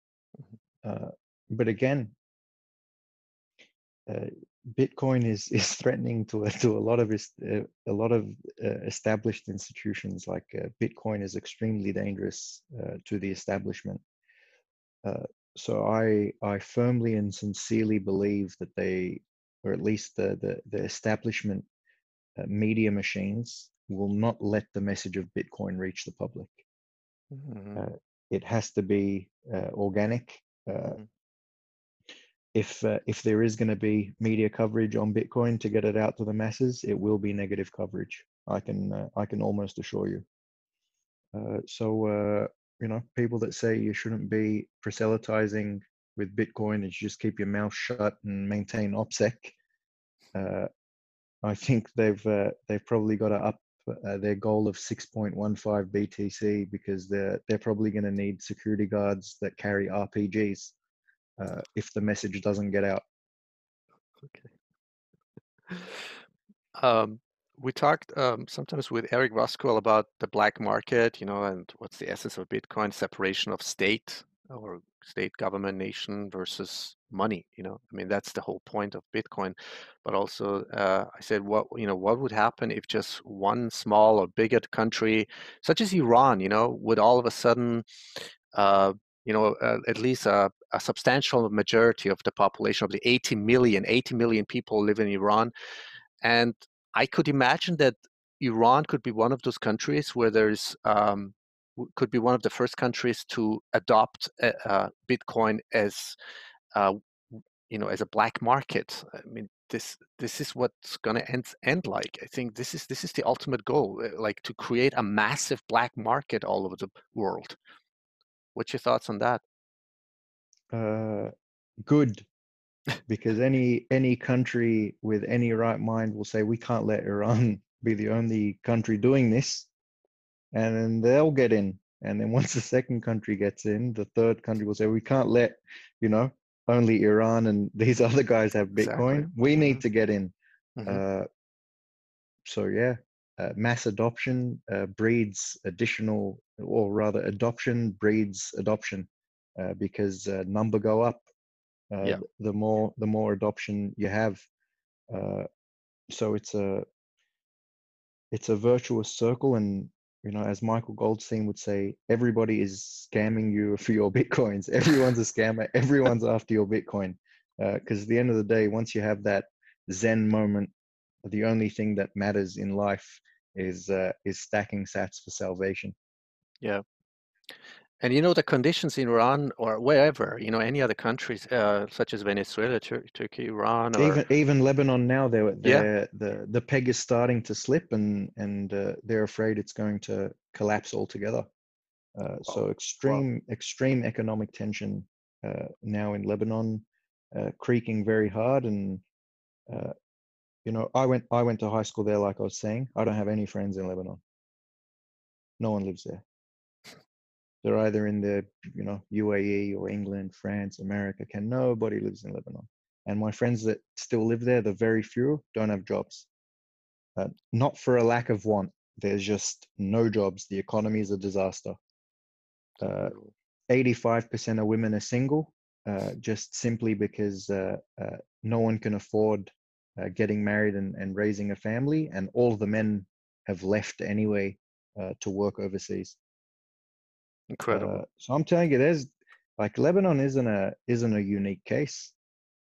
But again, Bitcoin is threatening to a lot of established institutions. Like Bitcoin is extremely dangerous to the establishment. So I firmly and sincerely believe that they, or at least the establishment media machines, will not let the message of Bitcoin reach the public. Mhm. It has to be organic. Mhm. If there is going to be media coverage on Bitcoin to get it out to the masses, it will be negative coverage. I can almost assure you. So people that say you shouldn't be proselytizing with Bitcoin and you just keep your mouth shut and maintain OPSEC, I think they've probably got to up their goal of 6.15 BTC, because they're probably going to need security guards that carry RPGs if the message doesn't get out. Okay. We talked sometimes with Eric Voskuil about the black market, and what's the essence of Bitcoin, separation of state or state, government, nation versus money. I mean, that's the whole point of Bitcoin. But also, I said, what would happen if just one small or bigger country, such as Iran, would all of a sudden, at least a substantial majority of the population of the 80 million people live in Iran. And I could imagine that Iran could be one of those countries where could be one of the first countries to adopt Bitcoin as uh, as a black market. I mean, this is what's going to end like. I think this is the ultimate goal, like to create a massive black market all over the world. What's your thoughts on that? Good, because any country with any right mind will say we can't let Iran be the only country doing this, and then they'll get in. And then once the second country gets in, the third country will say we can't let only Iran and these other guys have Exactly. Bitcoin. We Mm-hmm. need to get in. Mm-hmm. So yeah, mass adoption breeds additional, or rather, adoption breeds adoption, because number go up. Yeah. The more adoption you have. So it's a virtuous circle, and as Michael Goldstein would say, everybody is scamming you for your Bitcoins. Everyone's a scammer. Everyone's after your Bitcoin, because at the end of the day, once you have that Zen moment, the only thing that matters in life is stacking sats for salvation. Yeah. And the conditions in Iran or wherever, any other countries, such as Venezuela, Turkey, Iran, or Even Lebanon now, yeah, the peg is starting to slip, and they're afraid it's going to collapse altogether. So wow, wow, extreme economic tension now in Lebanon, creaking very hard. And uh, I went to high school there. Like I was saying, I don't have any friends in Lebanon. No one lives there. They're either in the UAE or England, France, America. Nobody lives in Lebanon. And my friends that still live there, the very few, don't have jobs. Not for a lack of want. There's just no jobs. The economy is a disaster. 85% of women are single, just simply because no one can afford getting married and raising a family, and all the men have left anyway to work overseas. incredible. So I'm telling you, there's like Lebanon isn't a unique case.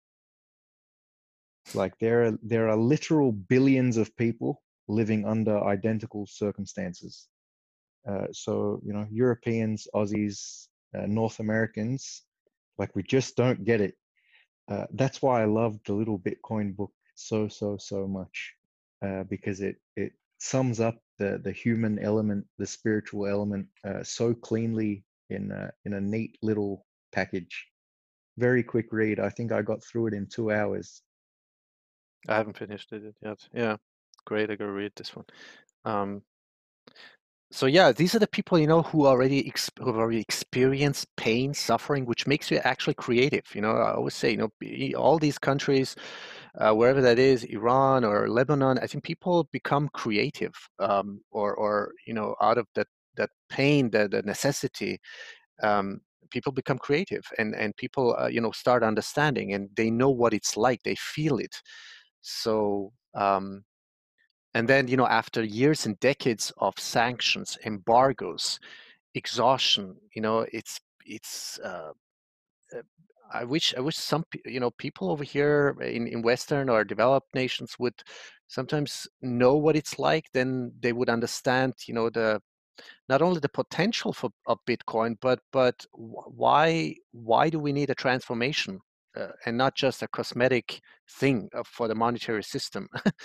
Like there are literal billions of people living under identical circumstances. So Europeans, Aussies, North Americans, like we just don't get it. That's why I love the little Bitcoin book so much, because it sums up the human element, the spiritual element, so cleanly in a neat little package. Very quick read. I think I got through it in 2 hours. I haven't finished it yet. Yeah, great. I gotta read this one. Um, so yeah, these are the people who who have already experienced pain, suffering, which makes you actually creative. I always say, all these countries, wherever that is, Iran or Lebanon, I think people become creative, or out of that pain, the necessity, people become creative, and people start understanding, and they know what it's like. They feel it. So. And then, after years and decades of sanctions, embargoes, exhaustion, it's I wish some people over here in Western or developed nations would sometimes know what it's like. Then they would understand, the not only the potential of Bitcoin, but why do we need a transformation and not just a cosmetic thing for the monetary system?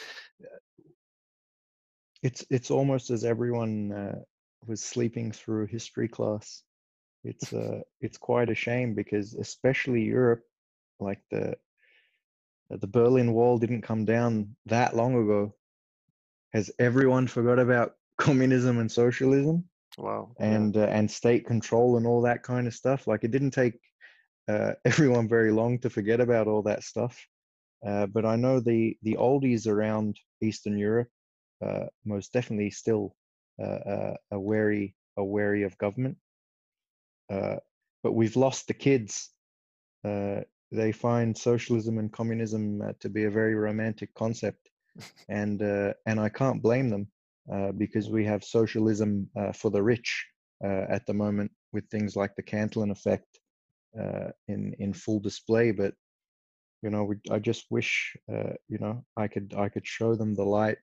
It's almost as everyone was sleeping through history class. It's quite a shame, because especially Europe, like the Berlin Wall didn't come down that long ago. Has everyone forgot about communism and socialism Wow. and state control and all that kind of stuff? Like, it didn't take everyone very long to forget about all that stuff. But I know the oldies around Eastern Europe most definitely still are wary of government. But we've lost the kids. They find socialism and communism to be a very romantic concept, and I can't blame them, because we have socialism for the rich at the moment, with things like the Cantillon effect in full display. But I just wish I could show them the light,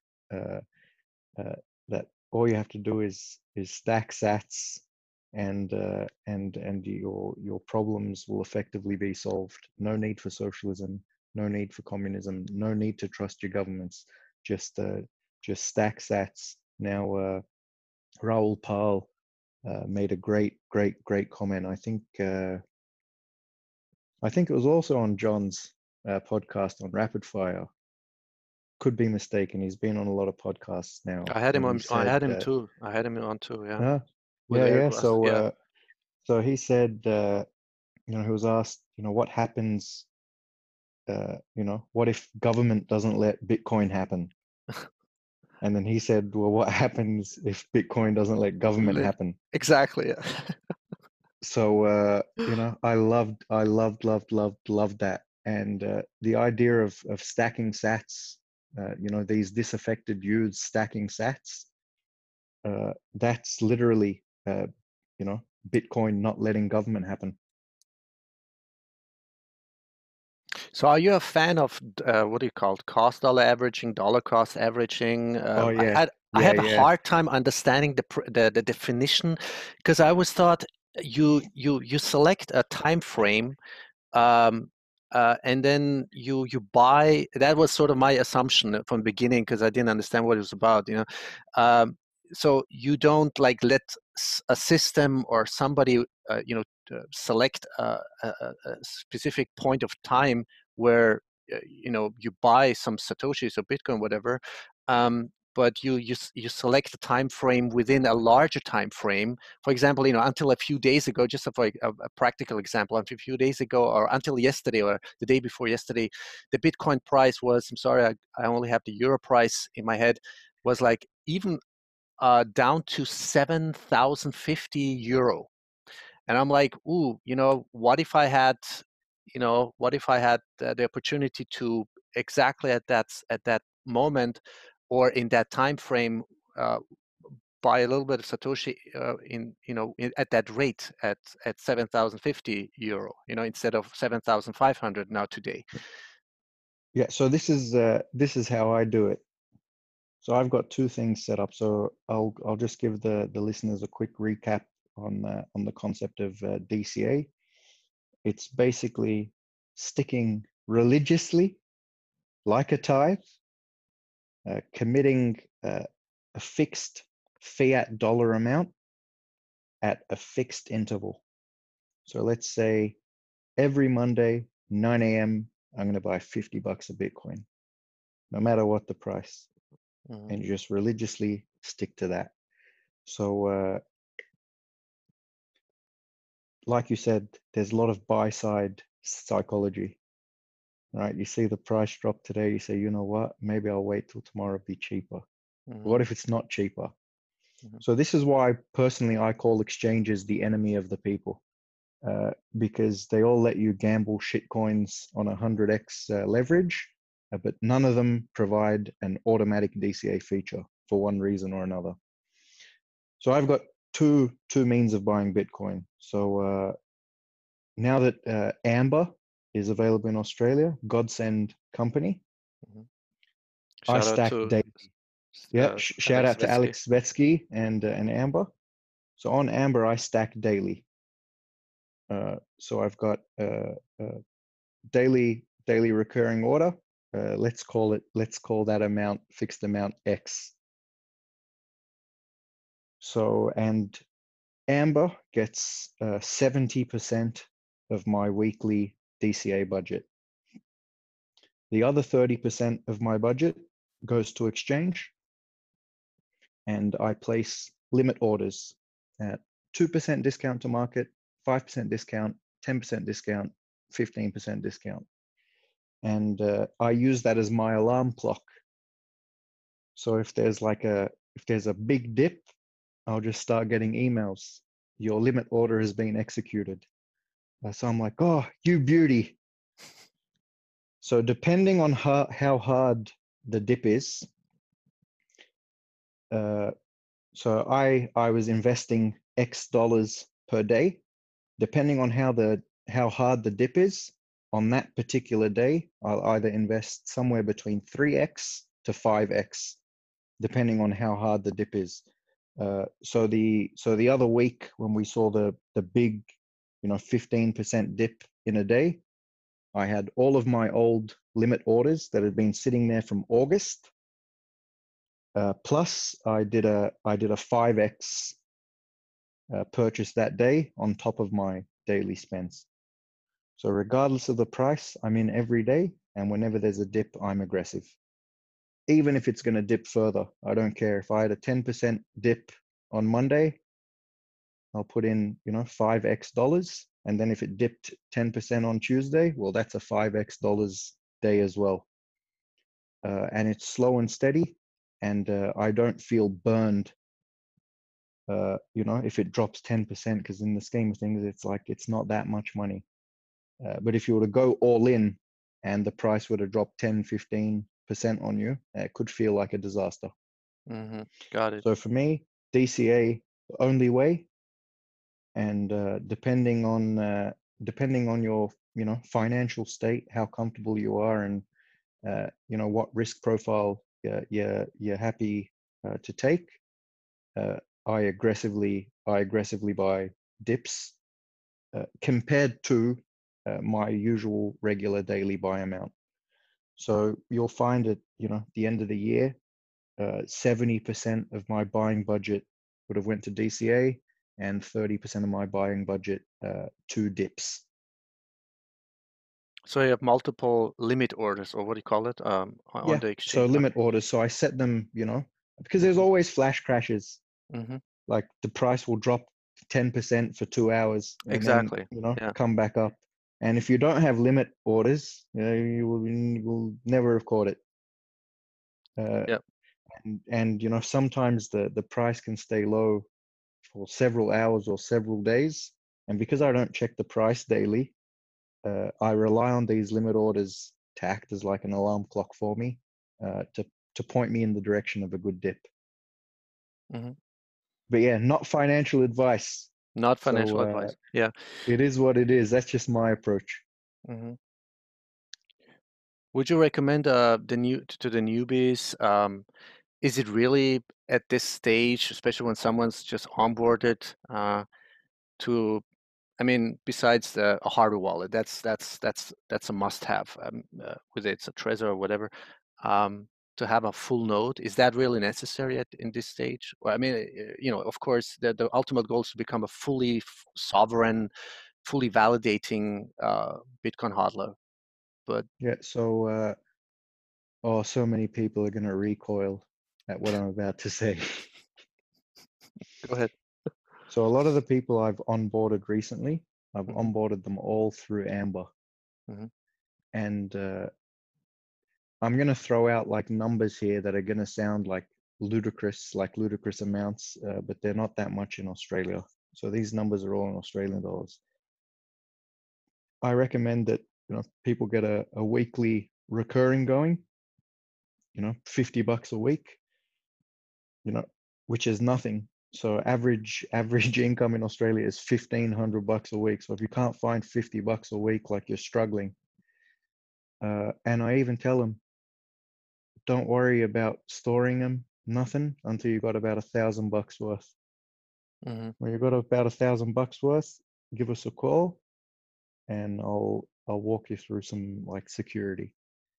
that all you have to do is stack sats, and your problems will effectively be solved. No need for socialism, no need for communism, no need to trust your governments. Just stack sats. Now Raoul Pal made a great comment. I think it was also on John's podcast on Rapid Fire. Could be mistaken. He's been on a lot of podcasts now. I had him on. I had him Said, too. I had him on too. Yeah. With yeah. Airbus. Yeah. So he said, he was asked, what happens, what if government doesn't let Bitcoin happen? And then he said, well, what happens if Bitcoin doesn't let government happen? Exactly. Yeah. So, I loved that. And the idea of stacking sats, these disaffected youths stacking sats, that's literally, Bitcoin not letting government happen. So are you a fan of what do you call it? Cost dollar averaging, dollar cost averaging? Oh yeah. I have a hard time understanding the definition, because I always thought you select a time frame, and then you buy. That was sort of my assumption from the beginning, because I didn't understand what it was about. So you don't like let a system or somebody select a specific point of time where you buy some satoshis or Bitcoin, whatever. But you select a time frame within a larger time frame. For example, until a few days ago, just for a practical example, until a few days ago or until yesterday or the day before yesterday, the Bitcoin price was, I'm sorry, I only have the euro price in my head, was like even down to 7,050 euro. And I'm like, ooh, what if I had, the opportunity to exactly at that moment or in that time frame buy a little bit of Satoshi at that rate at 7,050 euro, instead of 7,500 now today. Yeah. So this is how I do it. So I've got two things set up. So I'll just give the listeners a quick recap on the concept of DCA. It's basically sticking religiously, like a tithe, committing a fixed fiat dollar amount at a fixed interval. So let's say every Monday, 9 a.m., I'm going to buy $50 of Bitcoin, no matter what the price. And you just religiously stick to that. So, like you said, there's a lot of buy side psychology, right? You see the price drop today, you say, you know what, maybe I'll wait till tomorrow it'll be cheaper. What if it's not cheaper? So this is why personally I call exchanges the enemy of the people, because they all let you gamble shit coins on 100x leverage, but none of them provide an automatic DCA feature for one reason or another. So I've got two means of buying Bitcoin. So now that Amber is available in Australia, Godsend Company, I Shout out stack to daily. Yeah, shout Alex out to Svetsky. Alex Svetsky and Amber. So on Amber, I stack daily. So I've got daily recurring order. Let's call that amount, fixed amount X. So, and Amber gets 70% of my weekly DCA budget. The other 30% of my budget goes to exchange, and I place limit orders at 2% discount to market, 5% discount, 10% discount, 15% discount. And I use that as my alarm clock. So if there's a big dip, I'll just start getting emails. Your limit order has been executed. So I'm like, oh, you beauty. So depending on how hard the dip is, so I was investing X dollars per day. Depending on how hard the dip is on that particular day, I'll either invest somewhere between 3x to 5x, depending on how hard the dip is. So the other week when we saw the big, 15% dip in a day, I had all of my old limit orders that had been sitting there from August. Plus, I did a 5x purchase that day on top of my daily spends. So regardless of the price, I'm in every day, and whenever there's a dip, I'm aggressive. Even if it's going to dip further, I don't care. If I had a 10% dip on Monday, I'll put in 5x dollars, and then if it dipped 10% on Tuesday, well, that's a 5x dollars day as well. And it's slow and steady, and I don't feel burned if it drops 10%, because in the scheme of things, it's not that much money. But if you were to go all in and the price were to drop 10-15% on you, it could feel like a disaster. Got it. So for me, DCA the only way, and depending on your financial state, how comfortable you are, and what risk profile you're happy to take. I aggressively buy dips compared to my usual regular daily buy amount. So you'll find at the end of the year, 70% of my buying budget would have went to DCA, and 30% of my buying budget to dips. So you have multiple limit orders, or what do you call it, on the exchange? So limit orders. So I set them, because there's always flash crashes. Like the price will drop 10% for 2 hours, and exactly. then come back up. And if you don't have limit orders, you will never have caught it. And sometimes the price can stay low for several hours or several days. And because I don't check the price daily, I rely on these limit orders to act as like an alarm clock for me, to point me in the direction of a good dip. But yeah, not financial advice. Not financial advice. Yeah. It is what it is. That's just my approach. Would you recommend to the newbies? Is it really at this stage, especially when someone's just onboarded, to, I mean, besides a hardware wallet, that's a must-have, whether it's a Trezor or whatever, to have a full node? Is that really necessary in this stage? Well, I mean, of course, the ultimate goal is to become a fully sovereign, fully validating Bitcoin hodler. But yeah, so so many people are going to recoil at what I'm about to say. Go ahead. So a lot of the people I've onboarded recently, I've onboarded them all through Amber. And I'm going to throw out like numbers here that are going to sound like ludicrous amounts, but they're not that much in Australia. So these numbers are all in Australian dollars. I recommend that people get a weekly recurring going, $50 a week, which is nothing. So average income in Australia is $1,500 a week. So if you can't find $50 a week, like you're struggling. And I even tell them, don't worry about storing them, nothing, until you got about $1,000 worth. Mm-hmm. When you got about $1,000 worth, give us a call, and I'll walk you through some like security.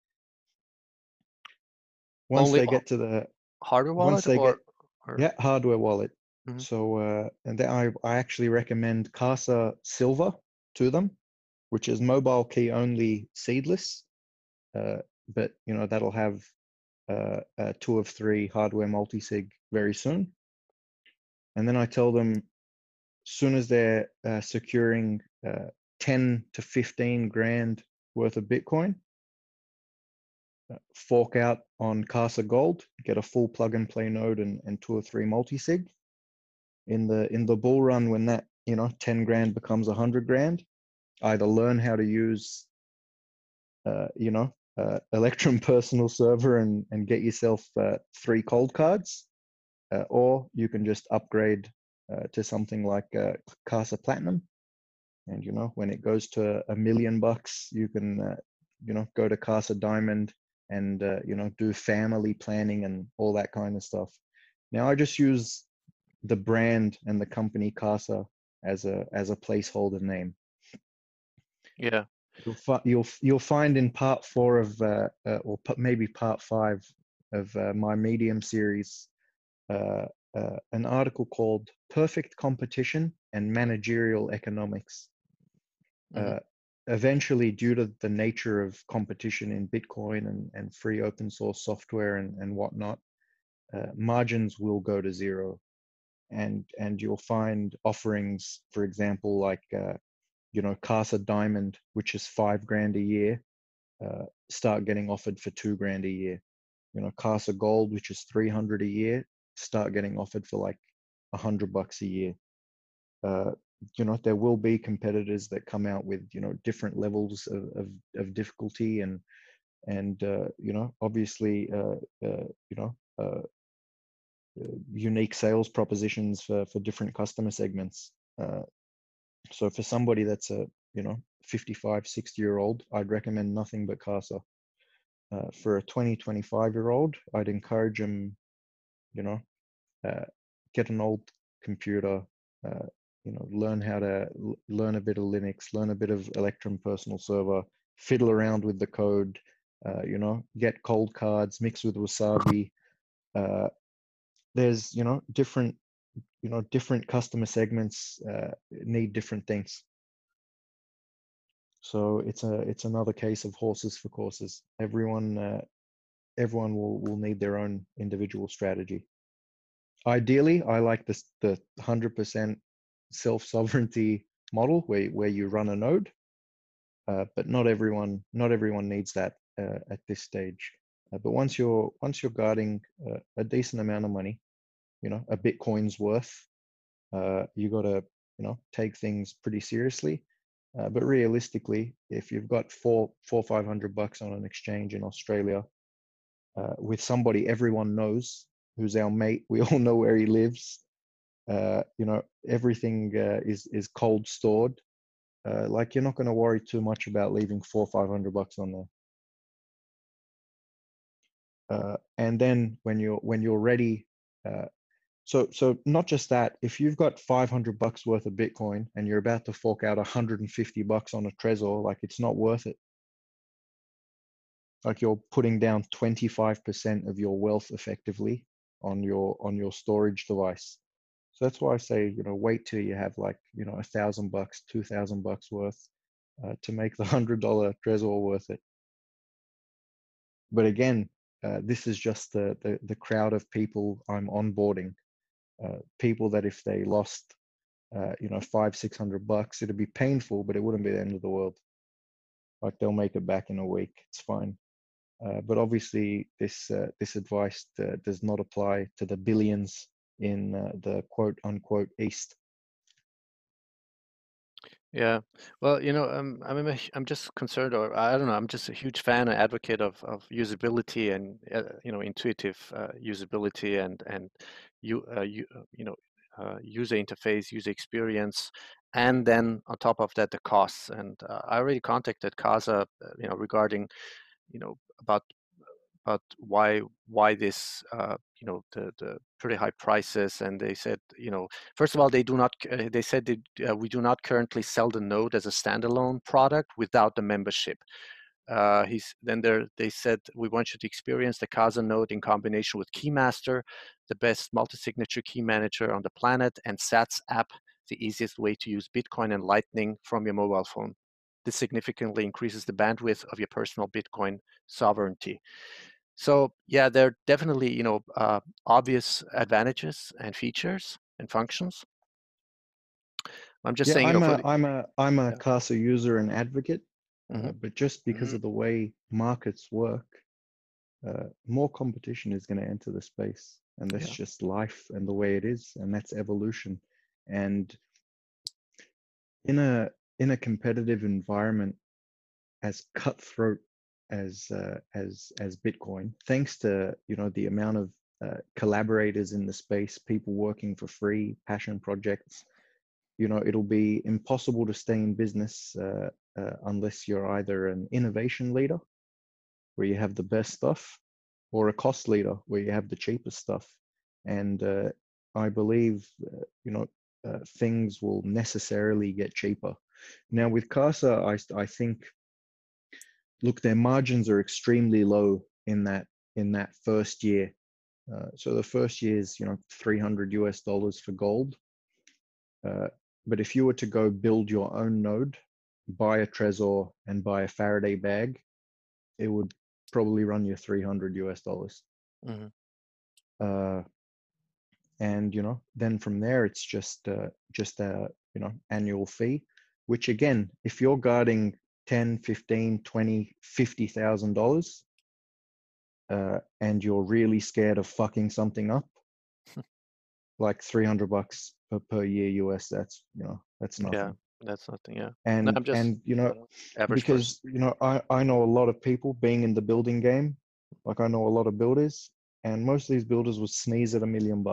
Once Only they get to the hardware once wallet they get or yeah, hardware wallet. Mhm. So and then I actually recommend Casa Silver to them, which is mobile key only, seedless. But you know that'll have 2 of 3 hardware multi-sig very soon. And then I tell them, soon as they're securing 10 to 15 grand worth of Bitcoin, fork out on Casa Gold, get a full plug and play node and 2 or 3 multi-sig. In the bull run, when that 10 grand becomes 100 grand, either learn how to use Electrum personal server and get yourself 3 cold cards, or you can just upgrade to something like Casa Platinum. And when it goes to $1 million, you can go to Casa Diamond and do family planning and all that kind of stuff. Now I just use the brand and the company Casa as a placeholder name. Yeah. You'll find in part 4 of or maybe part 5 of my Medium series an article called "Perfect Competition and Managerial Economics." Mm-hmm. Eventually, due to the nature of competition in Bitcoin and free open source software and whatnot, margins will go to zero, and you'll find offerings, for example, like Casa Diamond, which is $5 grand a year, start getting offered for $2 grand a year. Casa Gold, which is 300 a year, start getting offered for like $100 a year. There will be competitors that come out with different levels of difficulty and obviously unique sales propositions for different customer segments. So for somebody that's a 55, 60-year-old, I'd recommend nothing but Casa. For a 20, 25-year-old, I'd encourage them, get an old computer, learn learn a bit of Linux, learn a bit of Electrum personal server, fiddle around with the code, get cold cards, mix with Wasabi. There's, different customer segments need different things. So it's another case of horses for courses. Everyone will need their own individual strategy. Ideally, I like the 100% self-sovereignty model where you run a node, but not everyone needs that at this stage. But once you're guarding a decent amount of money, a Bitcoin's worth, you got to take things pretty seriously. But realistically, if you've got $400-500 on an exchange in Australia, with somebody everyone knows, who's our mate, we all know where he lives, everything is cold stored. Like you're not going to worry too much about leaving $400-500 on there. And then when you're ready, so not just that, if you've got $500 worth of Bitcoin and you're about to fork out $150 on a Trezor, like it's not worth it. Like you're putting down 25% of your wealth effectively on your storage device. So that's why I say, wait till you have like, $1,000, $2,000 worth to make the $100 Trezor worth it. But again, this is just the crowd of people I'm onboarding. People that if they lost, $500-600, it'd be painful, but it wouldn't be the end of the world. Like they'll make it back in a week. It's fine. But obviously, this advice does not apply to the billions in the quote unquote East. Yeah. Well, I'm just concerned, or I don't know, I'm just a huge fan and advocate of usability and intuitive usability and you user interface, user experience, and then on top of that, the costs. And I already contacted Casa, regarding, about why this, the pretty high prices. And they said, first of all, they do not. They said that we do not currently sell the Node as a standalone product without the membership. They said, we want you to experience the Casa node in combination with Keymaster, the best multi-signature key manager on the planet, and Sats app, the easiest way to use Bitcoin and Lightning from your mobile phone. This significantly increases the bandwidth of your personal Bitcoin sovereignty. So yeah, there are definitely obvious advantages and features and functions. I'm just Yeah, saying, I'm a yeah. Casa user and advocate, Mm-hmm. but just because of the way markets work, more competition is going to enter the space, and that's just life and the way it is, and that's evolution. And in a competitive environment as cutthroat as Bitcoin, thanks to the amount of collaborators in the space, people working for free, passion projects, it'll be impossible to stay in business unless you're either an innovation leader where you have the best stuff, or a cost leader where you have the cheapest stuff. And I believe things will necessarily get cheaper. Now with Casa, I think, look, their margins are extremely low in that first year. So the first year is $300 for gold. But if you were to go build your own node, buy a Trezor and buy a Faraday bag, it would probably run you $300. Mm-hmm. And then from there it's just a annual fee, which again, if you're guarding 10, 15, 20, $50,000, and you're really scared of fucking something up, like $300 per year US, that's nothing. Yeah, that's nothing. Yeah. And No, I'm just average because person. I know a lot of people being in the building game, like I know a lot of builders, and most of these builders would sneeze at $1 million.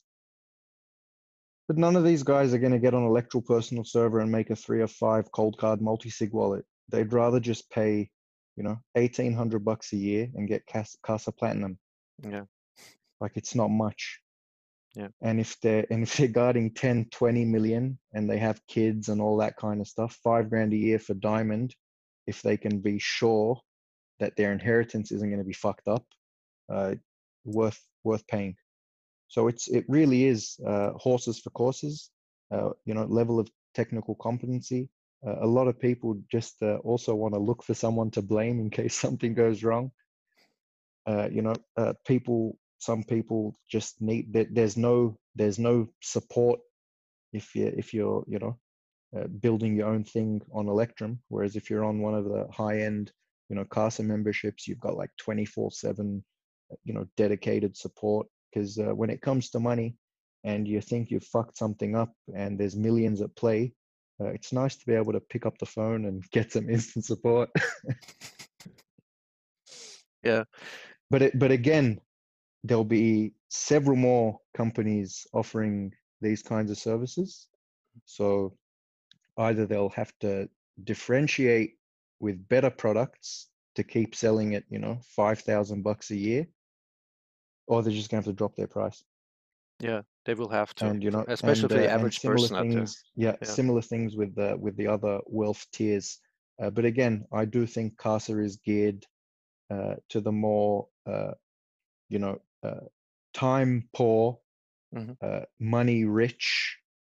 But none of these guys are going to get on Electral Personal Server and make a 3 or 5 cold card multi-sig wallet. They'd rather just pay, $1,800 a year and get Casa Platinum. Yeah. Like, it's not much. Yeah. And if they're guarding 10, 20 million and they have kids and all that kind of stuff, $5,000 a year for Diamond, if they can be sure that their inheritance isn't going to be fucked up, worth paying. So it really is horses for courses, level of technical competency. A lot of people just also want to look for someone to blame in case something goes wrong. Some people just need that. There's no support if you're building your own thing on Electrum. Whereas if you're on one of the high end Casa memberships, you've got like 24/7 dedicated support. Because when it comes to money and you think you've fucked something up and there's millions at play, it's nice to be able to pick up the phone and get some instant support. Yeah. But again, there'll be several more companies offering these kinds of services. So either they'll have to differentiate with better products to keep selling at $5,000 a year, or they're just going to have to drop their price. Yeah, they will have to, And especially for the and average similar person out there. things, similar things with the other wealth tiers. But again, I do think Casa is geared to the more time poor, money rich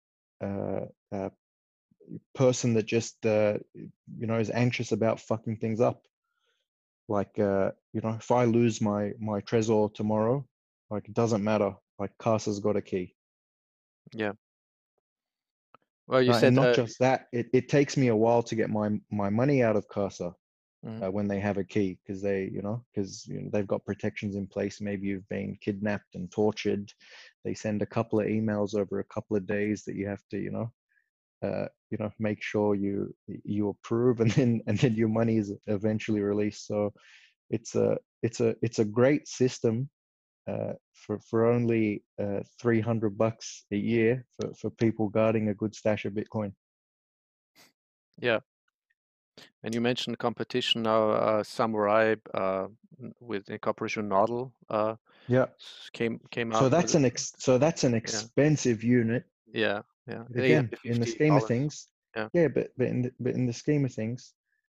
person that just is anxious about fucking things up. Like if I lose my Trezor tomorrow, like, it doesn't matter. Like, Casa's got a key. Yeah. Well, you said and not just that, it takes me a while to get my money out of Casa when they have a key, because they've got protections in place. Maybe you've been kidnapped and tortured. They send a couple of emails over a couple of days that you have to make sure you approve, and then your money is eventually released. So it's a great system for only $300 a year for people guarding a good stash of Bitcoin. Yeah. And you mentioned competition now, Samurai with incorporation Nodl Yeah. came So out with that's an yeah, expensive unit. yeah, yeah. But again, in the scheme of $850. things, Yeah. yeah, but in the scheme of things,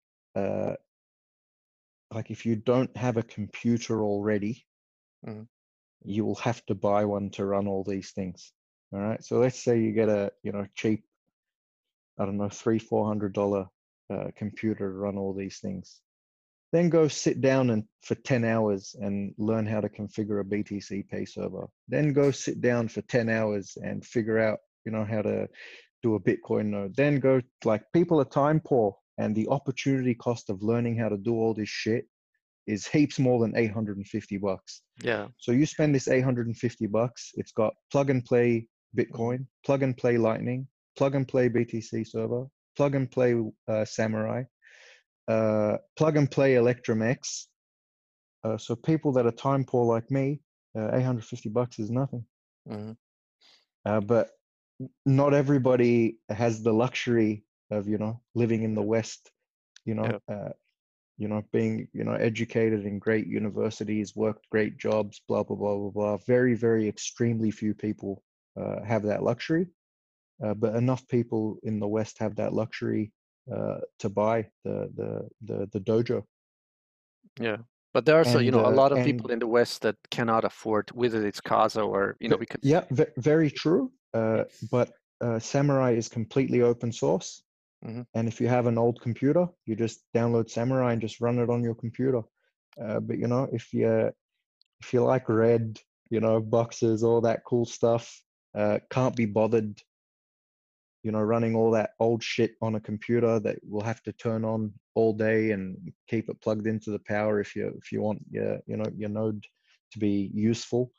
like if you don't have a computer already, Mhm. you will have to buy one to run all these things. All right. So let's say you get a cheap, I don't know, $300-400 computer to run all these things. Then go sit down and for 10 hours and learn how to configure a BTC Pay server. Then go sit down for 10 hours and figure out, how to do a Bitcoin node. Then go, like, people are time poor, and the opportunity cost of learning how to do all this shit is heaps more than $850. Yeah. So you spend this $850, it's got plug and play Bitcoin, Mhm. plug and play Lightning, plug and play BTC server, plug and play Samurai, plug and play Electrum X. So people that are time poor like me, $850 is nothing. Mhm. But not everybody has the luxury of living in the West, Yeah. being educated in great universities, worked great jobs, blah blah blah blah blah. Very very extremely few people have that luxury, but enough people in the West have that luxury to buy the dojo. Yeah. But there are also, And a lot of and people in the West that cannot afford, whether it's Casa or, because yeah, very true. it's But Samurai is completely open source. Mhm. And if you have an old computer, you just download Samurai and just run it on your computer. But if you like red, boxes, all that cool stuff, can't be bothered, running all that old shit on a computer that will have to turn on all day and keep it plugged into the power if you want your node to be useful.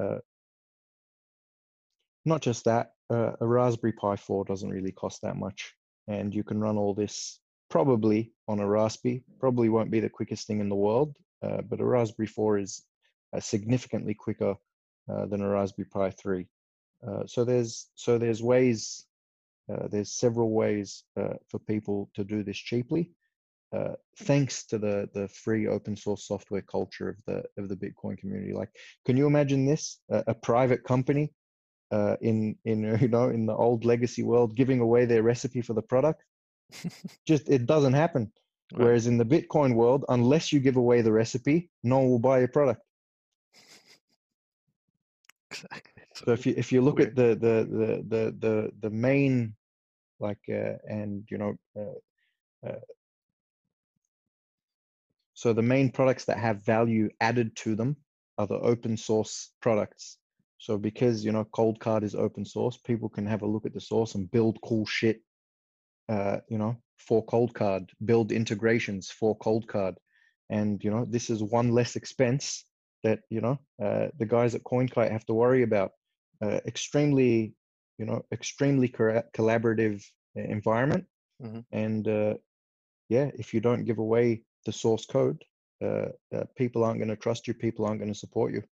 Not just that, a Raspberry Pi 4 doesn't really cost that much, and you can run all this probably on a Raspberry. Probably won't be the quickest thing in the world, but a Raspberry 4 is significantly quicker than a Raspberry Pi 3. So there's ways, there's several ways for people to do this cheaply, thanks to the free open source software culture of the Bitcoin community. Like, can you imagine this? A private company in in the old legacy world giving away their recipe for the product? Just, it doesn't happen. Right. Whereas in the Bitcoin world, unless you give away the recipe, no one will buy your product. Exactly. So if you look Weird. at the main, like and so the main products that have value added to them are the open source products. So because Coldcard is open source, people can have a look at the source and build cool shit for Coldcard, build integrations for Coldcard. And this is one less expense that the guys at CoinKite have to worry about. Extremely collaborative environment. Mhm. And yeah, if you don't give away the source code, people aren't going to trust you, people aren't going to support you.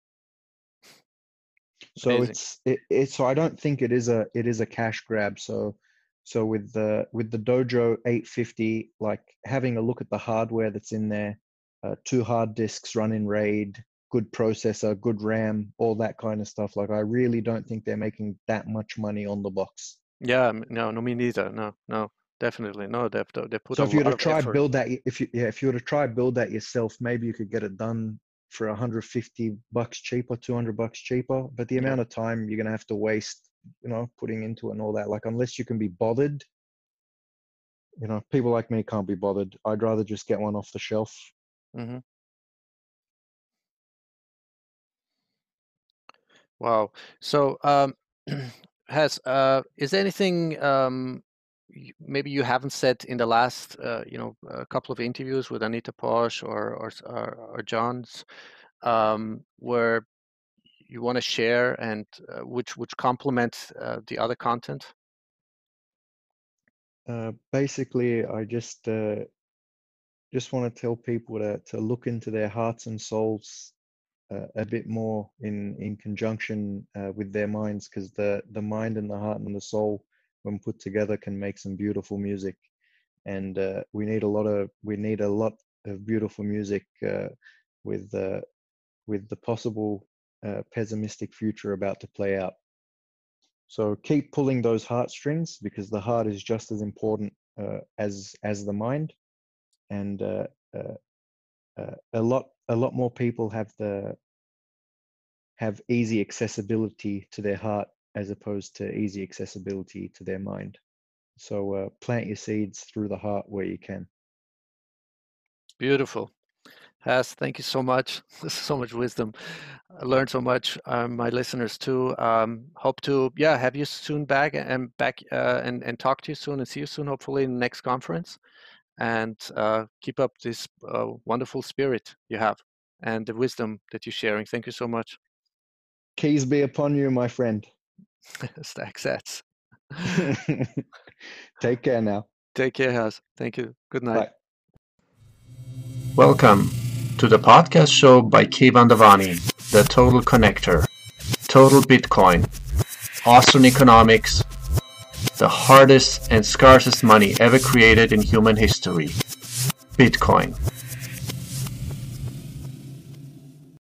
So Amazing. so I don't think it is a cash grab. So with the Dojo 850, like, having a look at the hardware that's in there, 2 hard disks running RAID, good processor, good RAM, all that kind of stuff. Like, I really don't think they're making that much money on the box. Yeah, no, me neither. No, definitely. No, they put So a if you were lot to of try effort. build that, if you were to try build that yourself, maybe you could get it done for $150 cheaper, $200 cheaper. But the Yeah. amount of time you're gonna have to waste, putting into it and all that, like, unless you can be bothered, people like me can't be bothered. I'd rather just get one off the shelf. hmm Wow. So, is there anything maybe you haven't said in the last, a couple of interviews with Anita Posch or John's, where you want to share and which complement the other content? Basically, I just want to tell people to look into their hearts and souls, a bit more in conjunction with their minds, because the mind and the heart and the soul, when put together, can make some beautiful music. And we need a lot of beautiful music with the possible pessimistic future about to play out. So keep pulling those heartstrings, because the heart is just as important as the mind. And a lot more people have easy accessibility to their heart as opposed to easy accessibility to their mind. So plant your seeds through the heart where you can. Beautiful. Has, thank you so much. This is so much wisdom. I learned so much. My listeners too. Hope to have you soon back and talk to you soon and see you soon, hopefully in the next conference. And keep up this wonderful spirit you have and the wisdom that you're sharing. Thank you so much. Keys be upon you, my friend. Stack sets. Take care now. Take care, Has. Thank you. Good night. Bye. Welcome to the podcast show by Keyvan Davani, the Total Connector, Total Bitcoin, Austrian economics, the hardest and scarcest money ever created in human history, Bitcoin.